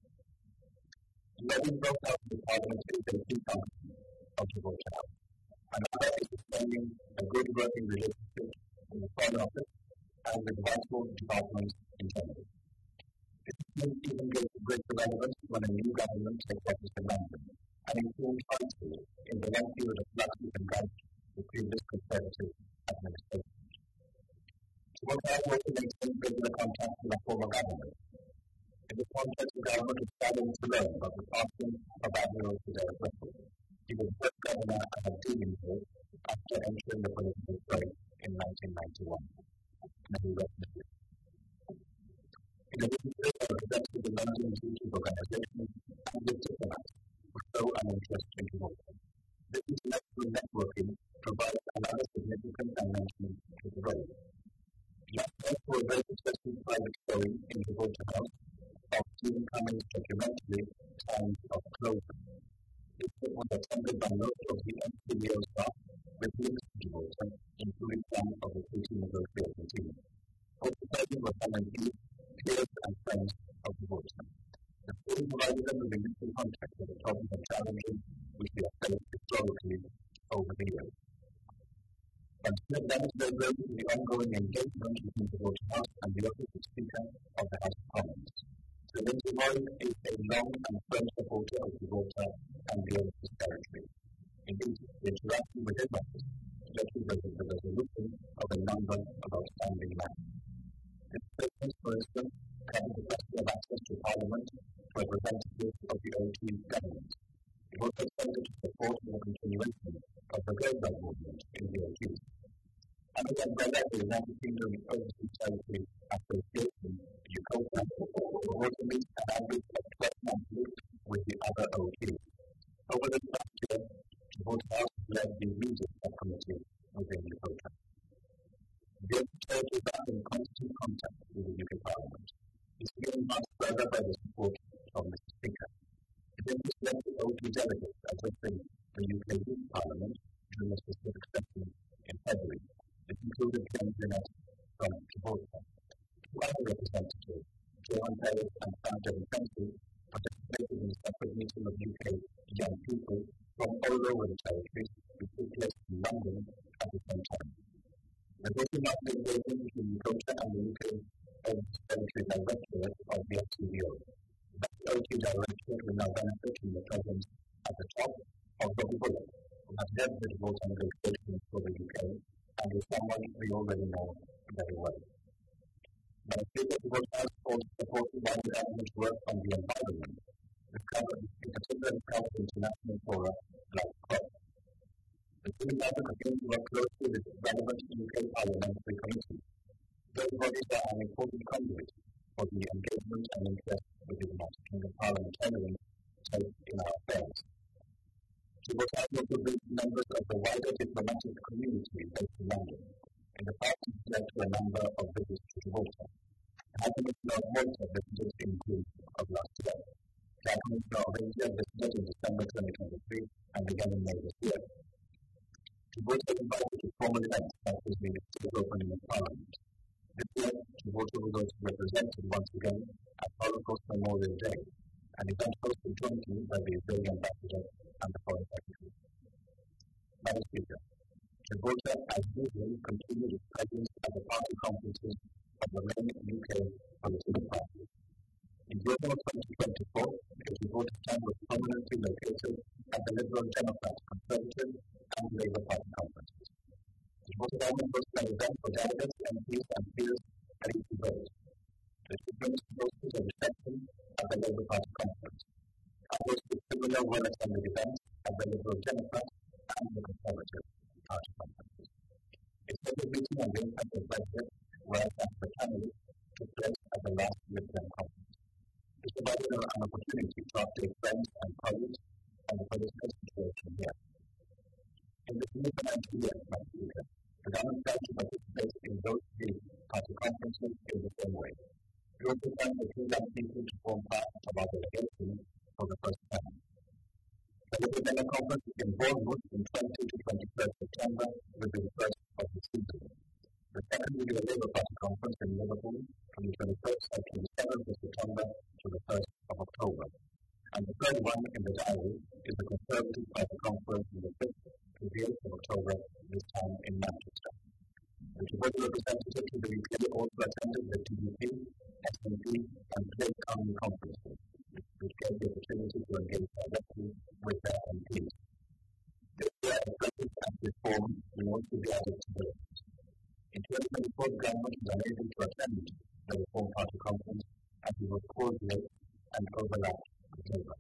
Eleven broke out of the parliamentary safety function of Gibraltar House. Another is sustaining a good working relationship with the Foreign Office and with vital departments in general. This is even greater relevance when a new government takes office in London, and includes vital in the long period of flux and grant the previous Conservative administration. Gibraltar House also maintains regular contact with our former government. In this context, the government is saddened to learn about the passing of Admiral Fidel Russell. He was first governor of a dealing post after entering the political fray in nineteen ninety-one. May he rest in peace. In addition to this, I represented the London Institute Organization and the diplomats who show an interest in Gibraltar. This international networking provides another significant dimension to the role. Last year, for a very successful private showing in Gibraltar House of Stephen Cummings' documentary Times of Closure. This was attended by most of the M P O staff with links to Gibraltar, including some of the treaty negotiation team. Also present were some M Ps, peers and friends of Gibraltar. The forum provided them with initial context of the problems and challenges which we have faced historically over the years. And still demonstrated the ongoing engagement between Gibraltar House and the Office of Speaker of the House of Commons. Sir Lindsay Roy is a long and firm supporter of Gibraltar and the the overseas territory. Indeed, the interaction with His Office led to the resolution of a number of outstanding matters. This business, for instance, covered the question of access to Parliament to representatives of the O T government. It also extended to support the continuation of the Grey Belt movement in the O Ts. Under the umbrella of the United Kingdom Overseas Territory Association, UKOTA, will also meet an average of twelve monthly with the other O Ts. Over the past year, Gibraltar House led the music subcommittee within UKOTA. The Territory is back in constant contact with the U K Parliament. It's being marked further by the support of Mister Speaker. The led the O T delegates addressing the U K Youth Parliament during a specific session in February. It included James Linnett from Gibraltar. Two other representatives, Johan Perez and Sandra Vincenzi, participated in a separate meeting of U K young people from all over the territories, which took place in London at the same time. The voting up the engagement between UKOTA and the U K Territory Directorate of the F T D O. That O T Directorate will now benefit from the presence at the top of Robbie Bullock, who has led the Gibraltar negotiations for the U K and is someone we already know very well. Now, Speaker of the House also supported wider government work on the environment, which covered, in particular, covered international fora like COP. The two members continue to work closely with relevant U K parliamentary committees. Those bodies are an important conduit for the engagement and interest with the United Kingdom parliamentarians take in our affairs. Gibraltar also brings members of the wider diplomatic community based in London. In the past, it led to a number of visits to Gibraltar. The High Commissioner of Malta visited in June of last year. The High Commissioner of India visited in December twenty twenty-three and again in May this year. Gibraltar invited to formal events such as the official opening of Parliament. This year, Gibraltar was also represented once again at Holocaust Memorial Day, an event hosted jointly by the Israeli ambassador and the foreign secretary. Madam Speaker, Gibraltar, as usual, continued its presence at the party conferences of the main U K political parties. In June of twenty twenty-four, the Gibraltar town was prominently located at the Liberal Democrat, Conservative and Labour Party conferences. Gibraltar government hosted an event for delegates, M Ps and peers ready to vote. The Chief Minister hosted a reception at the Labour Party conference. I hosted similar well-attended events at the Liberal Democrat and the Conservative Party conferences. A separate meeting on the impact of Brexit, whereas the panelists took place at the last Liberal conference. This provided an opportunity to update friends and colleagues on the political situation here. In this new financial year, Madam Speaker, the government plans to participate in those three party conferences in the same way. We also plan for two young people to form part of our delegation for the first time. The Liberal Democrat Conference in Bournemouth from twentieth to twenty-first September will be the first of the season. The second will be the Labour Party Conference in Liverpool from the twenty-first and twenty-seventh of September to the first of October. And the third one in the diary is the Conservative Party Conference from the fifth to the eighth of October, this time in Manchester. The Gibraltar representative to the U K also attended the T D P, S N P and Plaid County conferences, which gave the opportunity to engage directly with their M Ps. This year, a Brexit and reform will also be added to the list. In twenty twenty-four, the government was unable to attend the Reform Party conference as it was caused late and overlapped with Labour.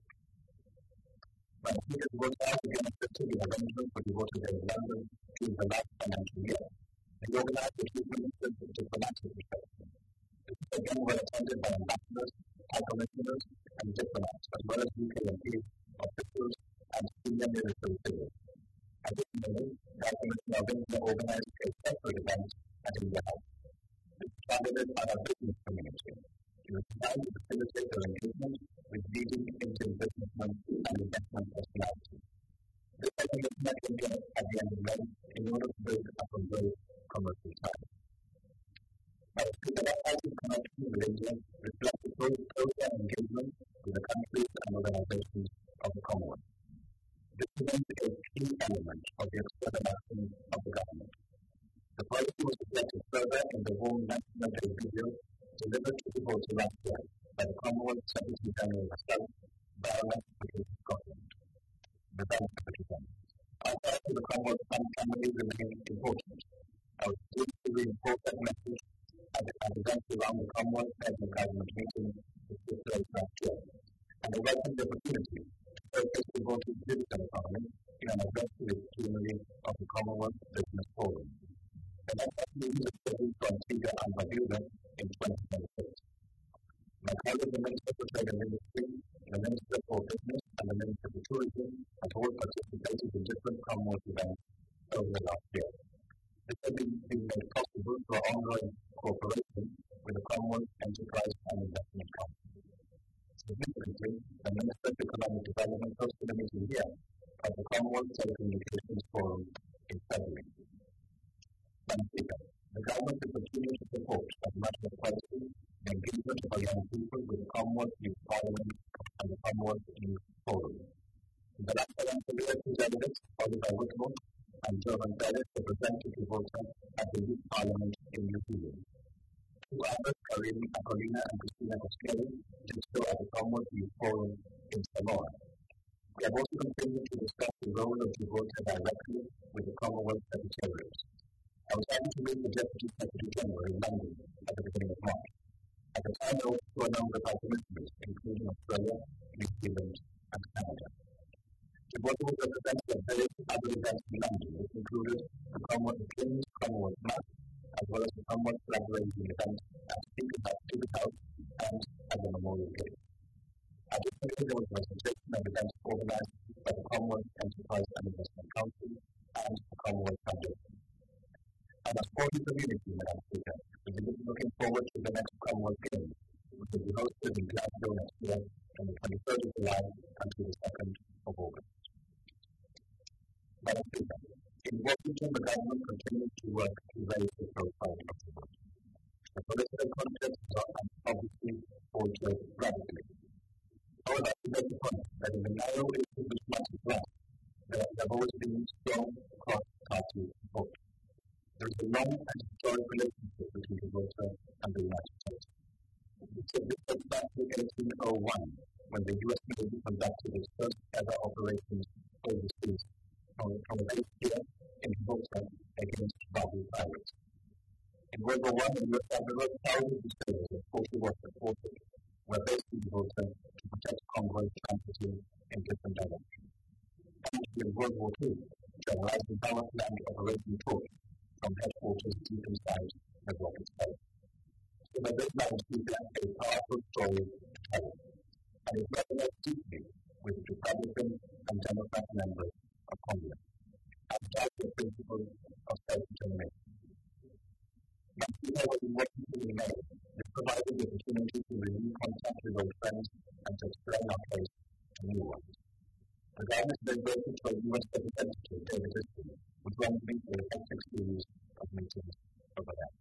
When the Speaker was out again accepted the arrangement for the Gibraltar Day in London during the last financial year, they organised the Chief Minister's diplomatic reception. This was again well attended by ambassadors, high commissioners, and diplomats, as well as U K M Ps, officials, and senior military figures. Additionally, the High Commissioner of India organised a separate event at India House. This targeted at our business community. It was designed to facilitate their engagement with leading Indian businessmen and investment personalities. This event met India at the end of May in order to build up on those commercial ties. By the Speaker, the party's connection with India reflects the closer engagement with the countries and organizations of the Commonwealth. This event is a key element of the external action of the government. The policy was reflected further in the Home National Day video delivered to the Gibraltar last year by the Commonwealth Secretary General herself, Baroness Patricia Scotland. the benefit of them. Outside of the Commonwealth, some families remain important. I was pleased to reinforce that message at the events around the Commonwealth Federal Government meeting which took place last year, and I welcome the opportunity to focus the voting digital economy in an addressing plenary of the Commonwealth Business Forum. And I certainly use a study from Antigua and Barbuda in twenty twenty-six. My colleague, the Minister for Trade and Industry, the Minister for Business, and the Minister for Tourism have all participated in different Commonwealth events over the last year. This has been, been made possible through our ongoing cooperation with the Commonwealth Enterprise and Investment Council. Significantly, the Minister for Economic Development hosted a meeting here at the Commonwealth Telecommunications Forum in February. Speaker, the government will continue to support as much as possible the engagement of our young people with the Commonwealth Youth Parliament and the Commonwealth Youth Forum. The last financial year, representatives, Oliver Whitmore and Jovan Perez, represented the voter at the Youth Parliament in New Zealand. Two others, Karina Akolina and Christina Costello, did so at the Commonwealth Youth Forum in Samoa. We have also continued to discuss the role of the voter directly with the Commonwealth Secretariat. I was happy to meet the Deputy Secretary General in London at the beginning of March. At the time, I also saw a number of our commissioners, including Australia, New Zealand, and Canada. The board was represented at various other events in London, which included the Commonwealth Games, Commonwealth Mass, as well as the Commonwealth Flag Raising event at Speaker House and at the Memorial Gate. Additionally, there was a presentation of events organised by the Commonwealth Enterprise and Investment Council and the Commonwealth Foundation. And as for the community, Madam Speaker, we are looking forward to the next Commonwealth Games, which will be hosted in Glasgow next year from the twenty-third of July until the second of August. Madam Speaker, in Washington, the government continues to work to raise the profile of the vote. The political context are obviously altered radically. However, I would like to point that in the narrow issues which matter to us, there have always been strong cross-party support. There is a long and historic relationship between the voter and the United States. This goes back to eighteen oh one, when the U S Navy conducted its first ever operations overseas from, from a base here in Gibraltar against Barbary pirates. In World War One, the U S Admiral, thousands of sailors of forty Western forces were based in Gibraltar to protect convoys transiting in different directions. And in World War Two, General Eisenhower's land operation Torch from headquarters deep inside the rocket's head. So that this man speaks a powerful story to tell, and it resonates deeply with Republican and Democrat members of Congress, and does the principle of self-determination. Now, you know what in Washington we made, this provided the opportunity to renew contact with old friends and to explain our case to new ones. The government is then voted for a U S representative, David Iston, which runs me through a hectic series of meetings over there.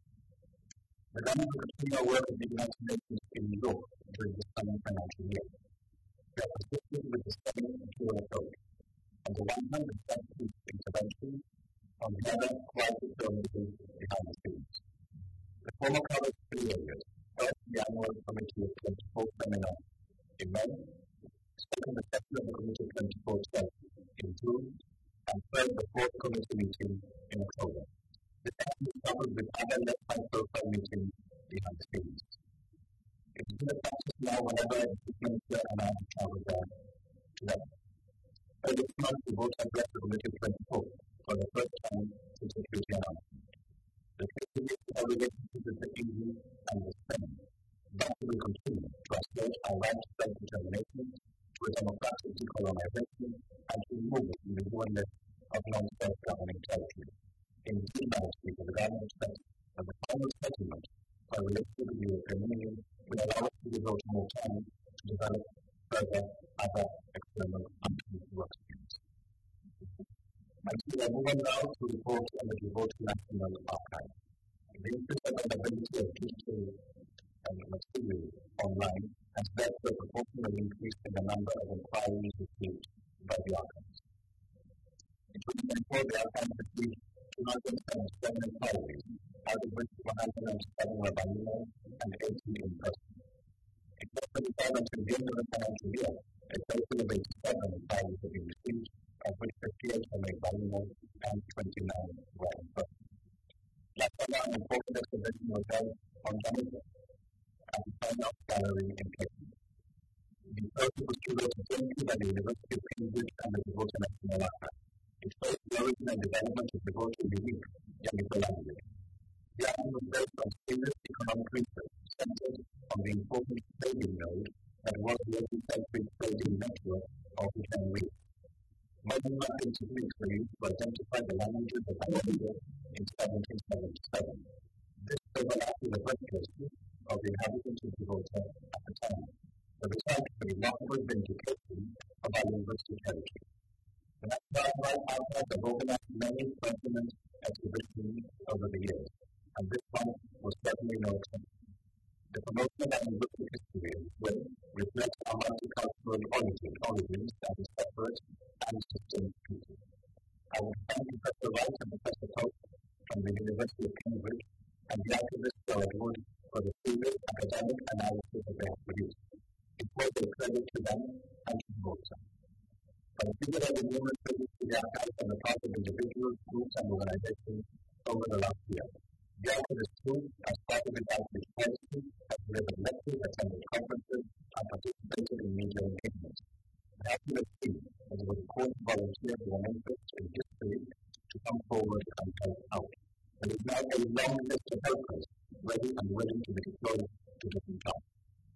The government will continue our work at the United Nations in New York during this coming financial year. We are persistent with the same secure approach. On the one hand, the sensitive intervention, on the other, quiet diplomacy behind the scenes. The former covers three areas. First, the annual Committee of twenty-four seminar in May. Second, the session of the Committee of twenty-four itself in June. And third, the fourth committee meeting in October. This action is coupled with other less high-profile meetings behind the scenes. It is in the practice now whenever the Minister and I have traveled there together. Earlier this month, the vote addressed the Committee of twenty-four for the first time since the treaty announcement. The treaty makes our relationship with the E U and the Spain, but we will continue to assert our right to self-determination, to a democratic decolonization, and to remove it from the U N list of non-self-governing territories. Indeed, Madam Speaker, the government expects that the final settlement for a relationship with the European Union will allow us to devote more time to develop further other external work streams. And so we are moving now to report on the Djibouti National Archive. The increased availability of digital and material online has led to a proportional increase in the number of inquiries received by the archives. In twenty twenty-four, the archives received two hundred seventy-seven inquiries, out of which one hundred seven were by email and eighty in person. In twenty twenty-five, until the end of the financial year, a total of eighty-seven inquiries have been received, Avenue and twenty-nine Grand Road. Last summer, an important exhibition was held on Jamaica at the Fine Arts Gallery in Cape Town. The project was curated jointly by the University of Cambridge and the Gibraltar National Archive. It shows the origin and development of Gibraltar's unique Jamaica language. The album was based on serious economic research centered on the important trading node that was the eighteenth century trading network of the Ten Reefs. Modern mapping techniques were used to identify the languages of Jamaica in seventeen seventy-seven. This overlapped with the birthplaces of the inhabitants of Gibraltar at the time. The result was a remarkable vindication of our linguistic heritage. The National Archives have organized many pertinent exhibitions over the years, and this one was certainly no exception. The promotion of our linguistic history will reflect our multicultural origin, origins as a separate and distinct people. I would thank Professor Wright and Professor Pope from the University of Cambridge and the archivist Gerard Wood for the serious academic analysis that they have produced. It was a credit to them and to Gibraltar. But particularly numerous visits to the archives on the part of individuals, groups, and organizations over the last year. The archivist too, as part of his outreach policy, has delivered lectures, attended conferences, and participated in media engagements. The archivist team has been called to volunteers with an interest in history to come forward and help out. There is now a long list of helpers ready and willing to be deployed to different tasks.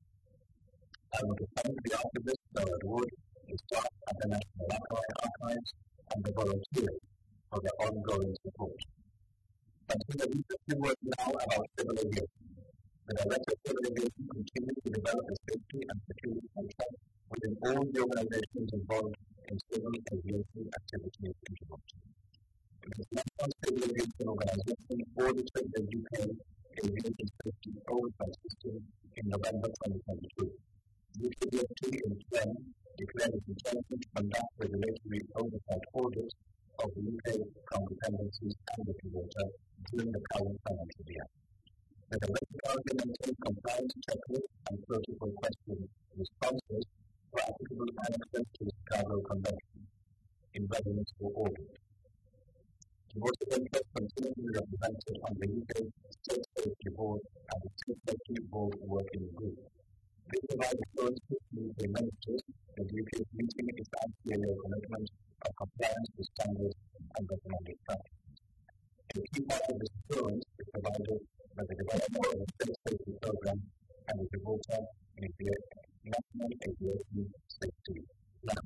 I want to thank the archivist, Gerard Wood, his staff at the National Archives, and the volunteers for their ongoing support. Consider interesting work now about civil aviation. The Director of Civil Aviation continues to develop a safety and security culture within all the organizations involved in civil aviation activities in Gibraltar. The National Civil Aviation Organization audited the U K Aviation Safety Oversight System in November twenty twenty-two. U K D F T in turn declared its intention to conduct regulatory oversight audits of the U K competencies and the Gibraltar during the current financial year. The Director currently maintains compliance checklists and protocol question responses for applicable annexes to the Chicago Convention in readiness for audit. Gibraltar's interests continue to be represented on the U K State Safety Board and the State Safety Board Working Group. They provide assurances to U K ministers that the U K is meeting its anti-aerial commitment of compliance with standards and recommended practices. A key part of this assurance is provided by the development of a state safety program and the Gibraltar National Aviation Safety Plan.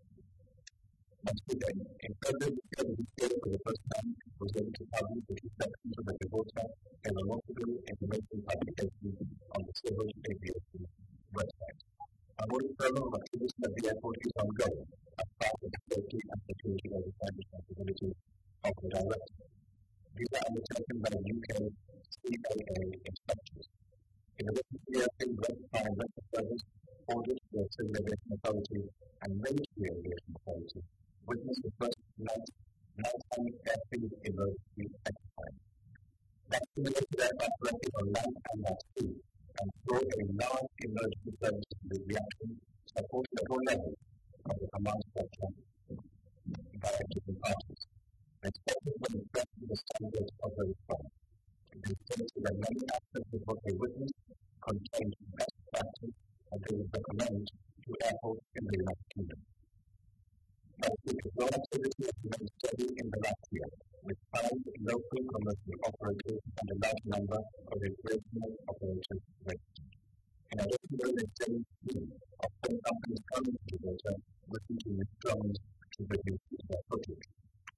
Once again, in February, the U K for the first time was able to publish the two sections of the Gibraltar Aeronautical Information Publication on the Civil Aviation website. Our audit program of activity at the airport is ongoing as part of the safety and security oversight responsibilities of the Director. These are undertaken by the U K C A A inspectors. In addition to the airfield Red Fire Rental Service, audit the Civil Aviation Authority and Military Aviation Authority witnessed the first night nighttime airfield emergency exercise. That simulated aircraft resting on land and at sea and through a large emergency service with reaction supported at all levels of the command structure by different parties. The inspectors were impressed with the standards of the response. They stated that many aspects of what they witnessed contained best practice and they would recommend to airports in the United Kingdom. The drone activity has been steady in the last year, with five local commercial operators and a large number of recreational operators registered. In addition, there is a steady stream of some companies coming to Gibraltar looking to use drones to reduce their footage.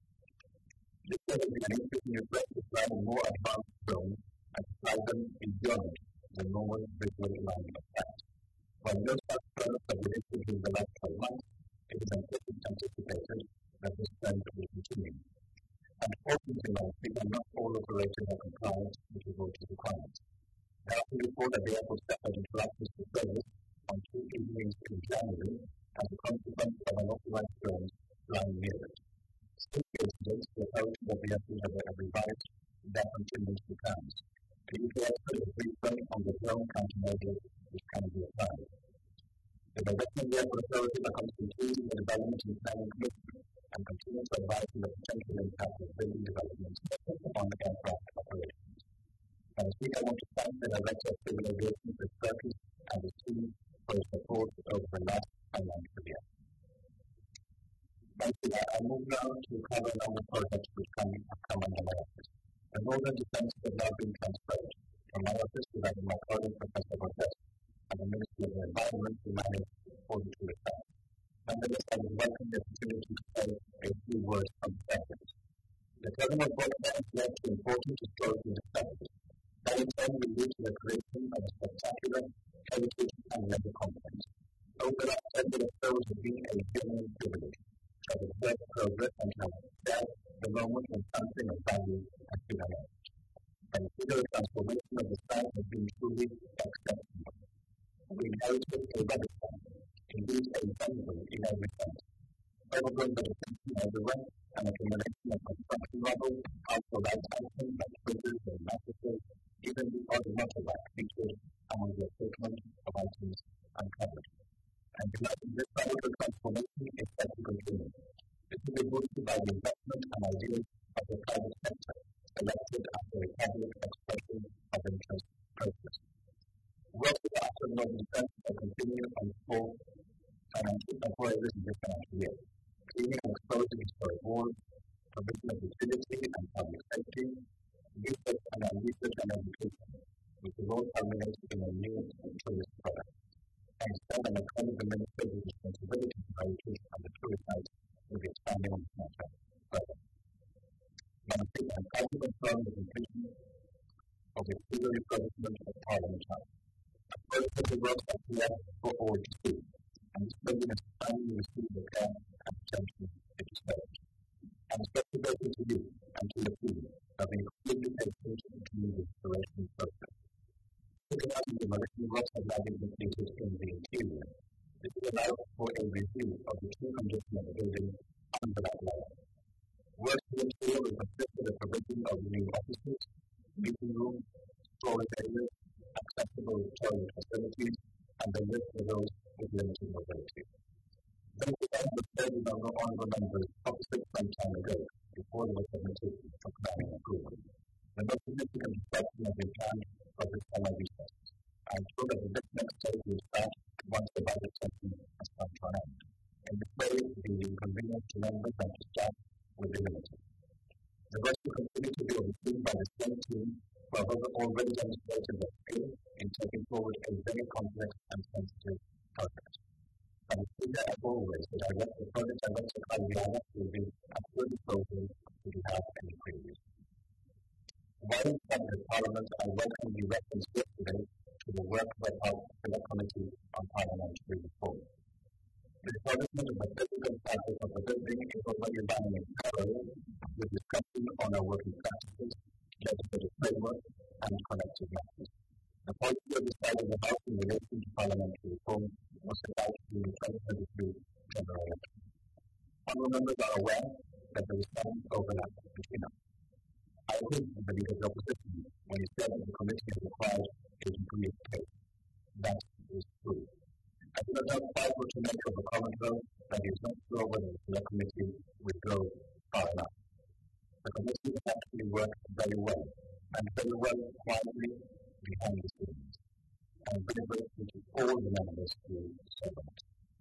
This year has been an increasing request to fly more advanced drones and fly them beyond the normal visual line of sight. While no such drones have been issued in the last twelve months, it is anticipated that this trend will continue. Unfortunately, because not all operators are compliant with Gibraltar's requirements. There are report that the airport suffered interruptions to service on two evenings in January as a consequence of unauthorized drones flying near it. Since the incident, the authorities of the airport have revised their contingency plans. The U K expert is briefing on the drone countermeasures which can be applied. The Director of the Airport Authority are constituting the development and planning committee and continue to advise on the potential impact of building development on the aircraft operations. And this week I want to thank the Director of Civil Aviation for Turkey and his team for his support over the last financial year. Thank you. I move now to cover a number of projects which come, have come under my office. The Northern Defence has now been transferred from my office to that of my colleague Professor Cortez and the Ministry of the Environment to manage for the tourist side. Nonetheless, I would welcome the opportunity to say a few words on the subject. The Terminal Board has led to important historical discoveries. That in turn will lead to the creation of a spectacular heritage and leisure complex. Over the last decade or so, it has been a genuine privilege to have observed progress and to have felt the moment when something of value has been unearthed. And the figure of transformation of the site has been truly exceptional. We inherited a rugged site, indeed a jungle in every sense, overgrown vegetation everywhere, and a accumulation of construction rubble, household items like fridges and mattresses, even the odd motorbike featured among the equipment of items uncovered. And this radical transformation is set to continue. This will be boosted by the investment and ideas of the private sector, selected after a public expression of interest process. Work with the After Northern Defence will continue on full financial employees in this financial year. Cleaning and exposing historic walls, provision of utility and public safety, research and research and education, which will all culminate in a new tourist product. And instead of a kind of administrative responsibility for heritage and the tourist sites will be expanding on this matter further. Number six, I'm proud to confirm the completion of the legal refurbishment of Parliament House. A first of the works are clear for all to see, and this building has finally received the care and attention it deserves. And especially grateful to you and to the team for being extremely patient to the restoration process. Looking at the demolition works have now been completed in the interior. This will allow for a review of the true condition of the building under that layer. Works in the interior will consist of the provision of new offices, meeting rooms, storage areas, accessible toilet facilities, and the lift for those with limited mobility. Those designs were studied on the honourable members opposite some time ago, before they were submitted for planning approval. The most significant inspection has been planned for this summer recess. I am sure that the next stage will start once the budget session has come to an end. In this way, the inconvenience to members and to staff will be limited. The rest will continue to be overseen by the same team who have already demonstrated their skill in taking forward a very complex and sensitive project. I would say that as always, the director, the project director, Kaliana, will be at your disposal if you have any queries. While in front of Parliament, I welcome the reference yesterday to the work by our Select Committee on Parliamentary Reform. The establishment of the physical status of the building is already running in parallel with discussion on our working practices, legislative framework, and connected matters. The policy of the side of the House in relation to parliamentary reform was set out in the twenty twenty-two general election. Honourable members are aware that there is some overlap between us. I agree with the Leader of the Opposition when he said that the committee has required a degree of case. That is true. I do not have five or to make of a comment though that is not sure whether the Select Committee will go far enough. The committee has actually worked very well, and very well quietly behind the scenes. I am very grateful to all the members who said that.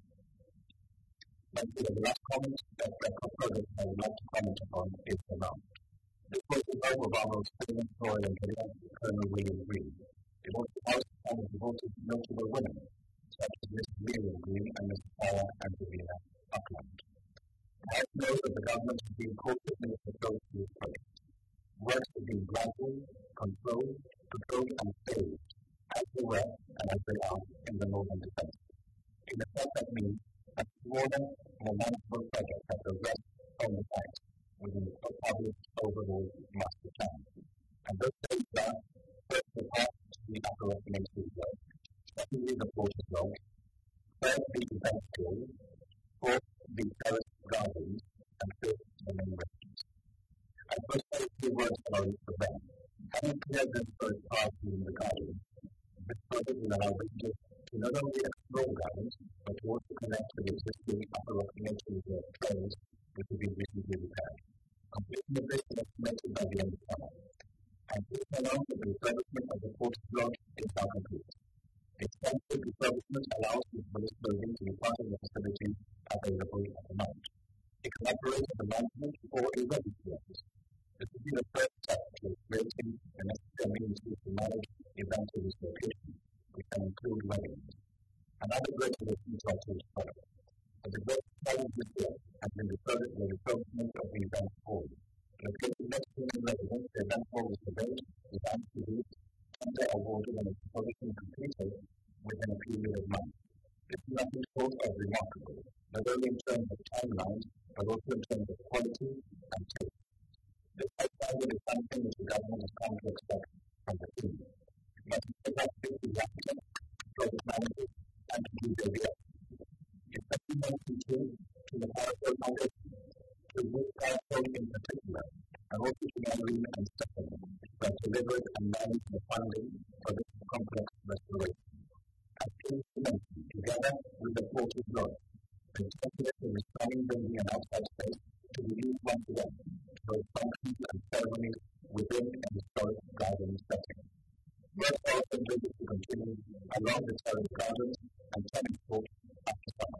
Thank you. The last comment that the project I would like to comment upon is the amount. This was the home of our most famous Royal Engineer, Colonel William Green. It was the house and devoted notable women, such as Miss Miriam Green and Miss Sarah Angelina Buckland. I have to know that the government has been cautious in its approach to this project. Works have been gradual, controlled, controlled and phased, as they were and as they are in the Northern Defence. In effect, that means a smaller, more manageable project that progressed on the site within the published overall master plan. And those states are, first the path to the upper estimated work, secondly the forces log, third the event skill, fourth the terrace gardens, and fifth the main residence. I first say a few words about each of them. Having cleared this first part in the garden, this project will allow visitors to not only explore gardens, but to also connect with the existing upper estimated trails with to be recently repaired. Completion of this is estimated by the end of summer. And this along with the refurbishment of the port block is now complete. The extensive refurbishment allows for this building to be part of the facilities available at the Mount. It collaborates with the management or a registry office. This will be the first step to creating the necessary amenities to manage events of this location, which can include weddings. Another great addition to our tourist product. As a great challenge this year has been the refurbishment of the event hall. Located next to the residence, the event hall was surveyed, designed to reach, tender awarded, and its position completed within a period of months. This is nothing short of remarkable, not only in terms of timelines, but also in terms of quality and taste. This high standard is something which the government has come to expect from the team. It must be productive to the applicant, project managers, and to do their work. It must be known to the Powerful Foundation, to this Powerful in particular, and also to Marine and Stephanie, who have delivered and managed the funding for this complex restoration. As previously mentioned, together with the Portage Lodge, the intention is restoring building and outside space to be used once again to both functions and ceremonies within a historic garden setting. Work also envisioned to continue along the terrace gardens and tennis court after summer.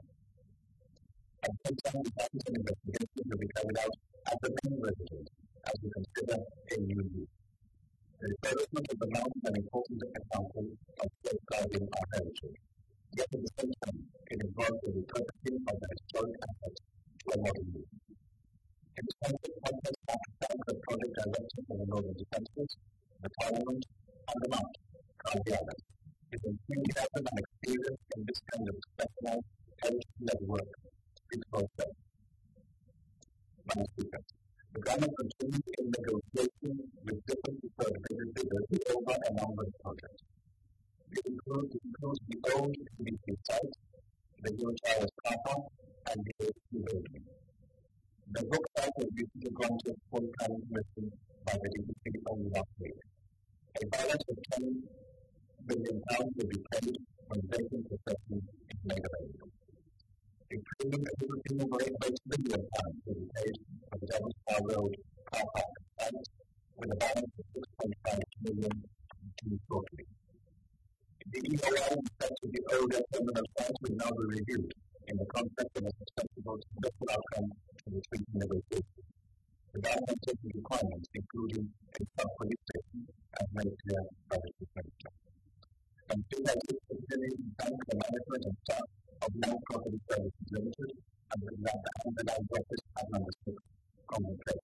At the same time, the practice and investigations will be carried out at the main residence as we consider a new use. The refurbishment of the Mount is an important example of safeguarding our heritage. Yet at the same time, it involves the repurposing of the historic assets to a modern use. In this context, I have to thank the project director for the Northern Defences, the Parliament, and the Mount, Carl Dianas. His enthusiasm and experience in this kind of specialized heritage-led work speaks for itself. Madam Speaker, the government continues in negotiation with different third bidders over a number of projects. This includes, includes the old C D C site, the New Towers car park, and the A C building. The book site was recently granted full planning permission by the D C C only last week. A balance of ten billion pounds will be paid when vacant assessment is made available. A premium over eight billion pounds will be paid for the Devon Star Road car park site, with a balance of six point five million due shortly. The E O I respect to the older terminal site will now be reviewed in the context of a successful successful outcome to the treaty negotiations. The government taking requirements, including a sub-police station, as made clear by the Chief Minister. And still I particularly thank the management and staff of Land Property Services Limited and the Land Office at number six, Common Place.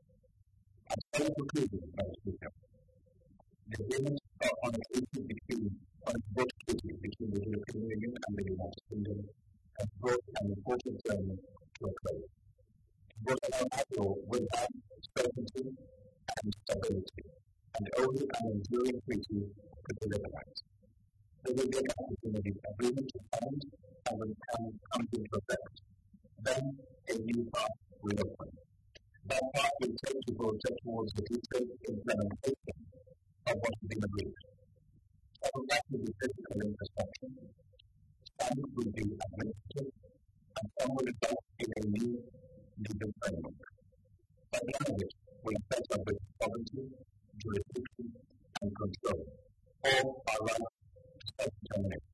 As for the conclusion, Madam Speaker, the agreement on a treaty between on a boat treaty between the European Union and the United Kingdom has brought an important journey to a close. It brought an outlaw with that certainty and stability, and only an enduring treaty could deliver that. There will be an opportunity for agreement to end and will come into effect. Then a new path will open. That path will take the project towards the detailed implementation of what has been agreed. Some of that will be physical infrastructure, some will be administrative, and some will result in a new legal framework. But none of it will affect our British sovereignty, jurisdiction, and control, or our right to self-determination.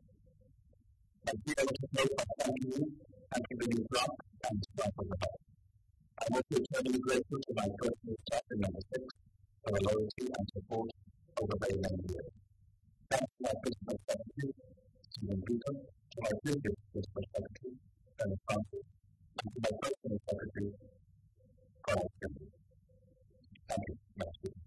I'd be able to close by thanking you and giving you luck and strength of the heart. I'm also eternally grateful to my personal staff in number six for their loyalty and support over very many years. Thanks to my principal secretary, Stephen Peter, to my previous principal secretary, Bernard Francis, and to my personal secretary, Colin Kimberley. Thank you, Madam Speaker.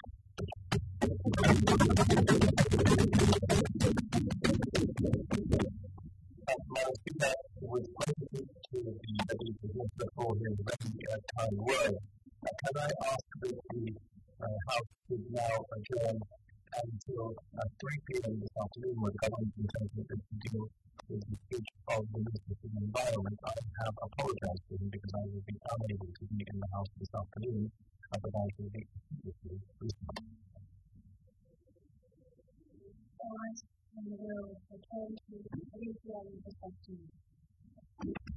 Madam Speaker, with gratitude to the lady who for his very uh, kind words, uh, can I ask that the uh, House is now adjourned until uh, three p.m. this afternoon, where the government intends to deal with the speech of the Minister for the Environment. I have apologized to him because I will be unable to be in the House this afternoon, uh, but I will be recently. And we will return to the three p.m. this afternoon.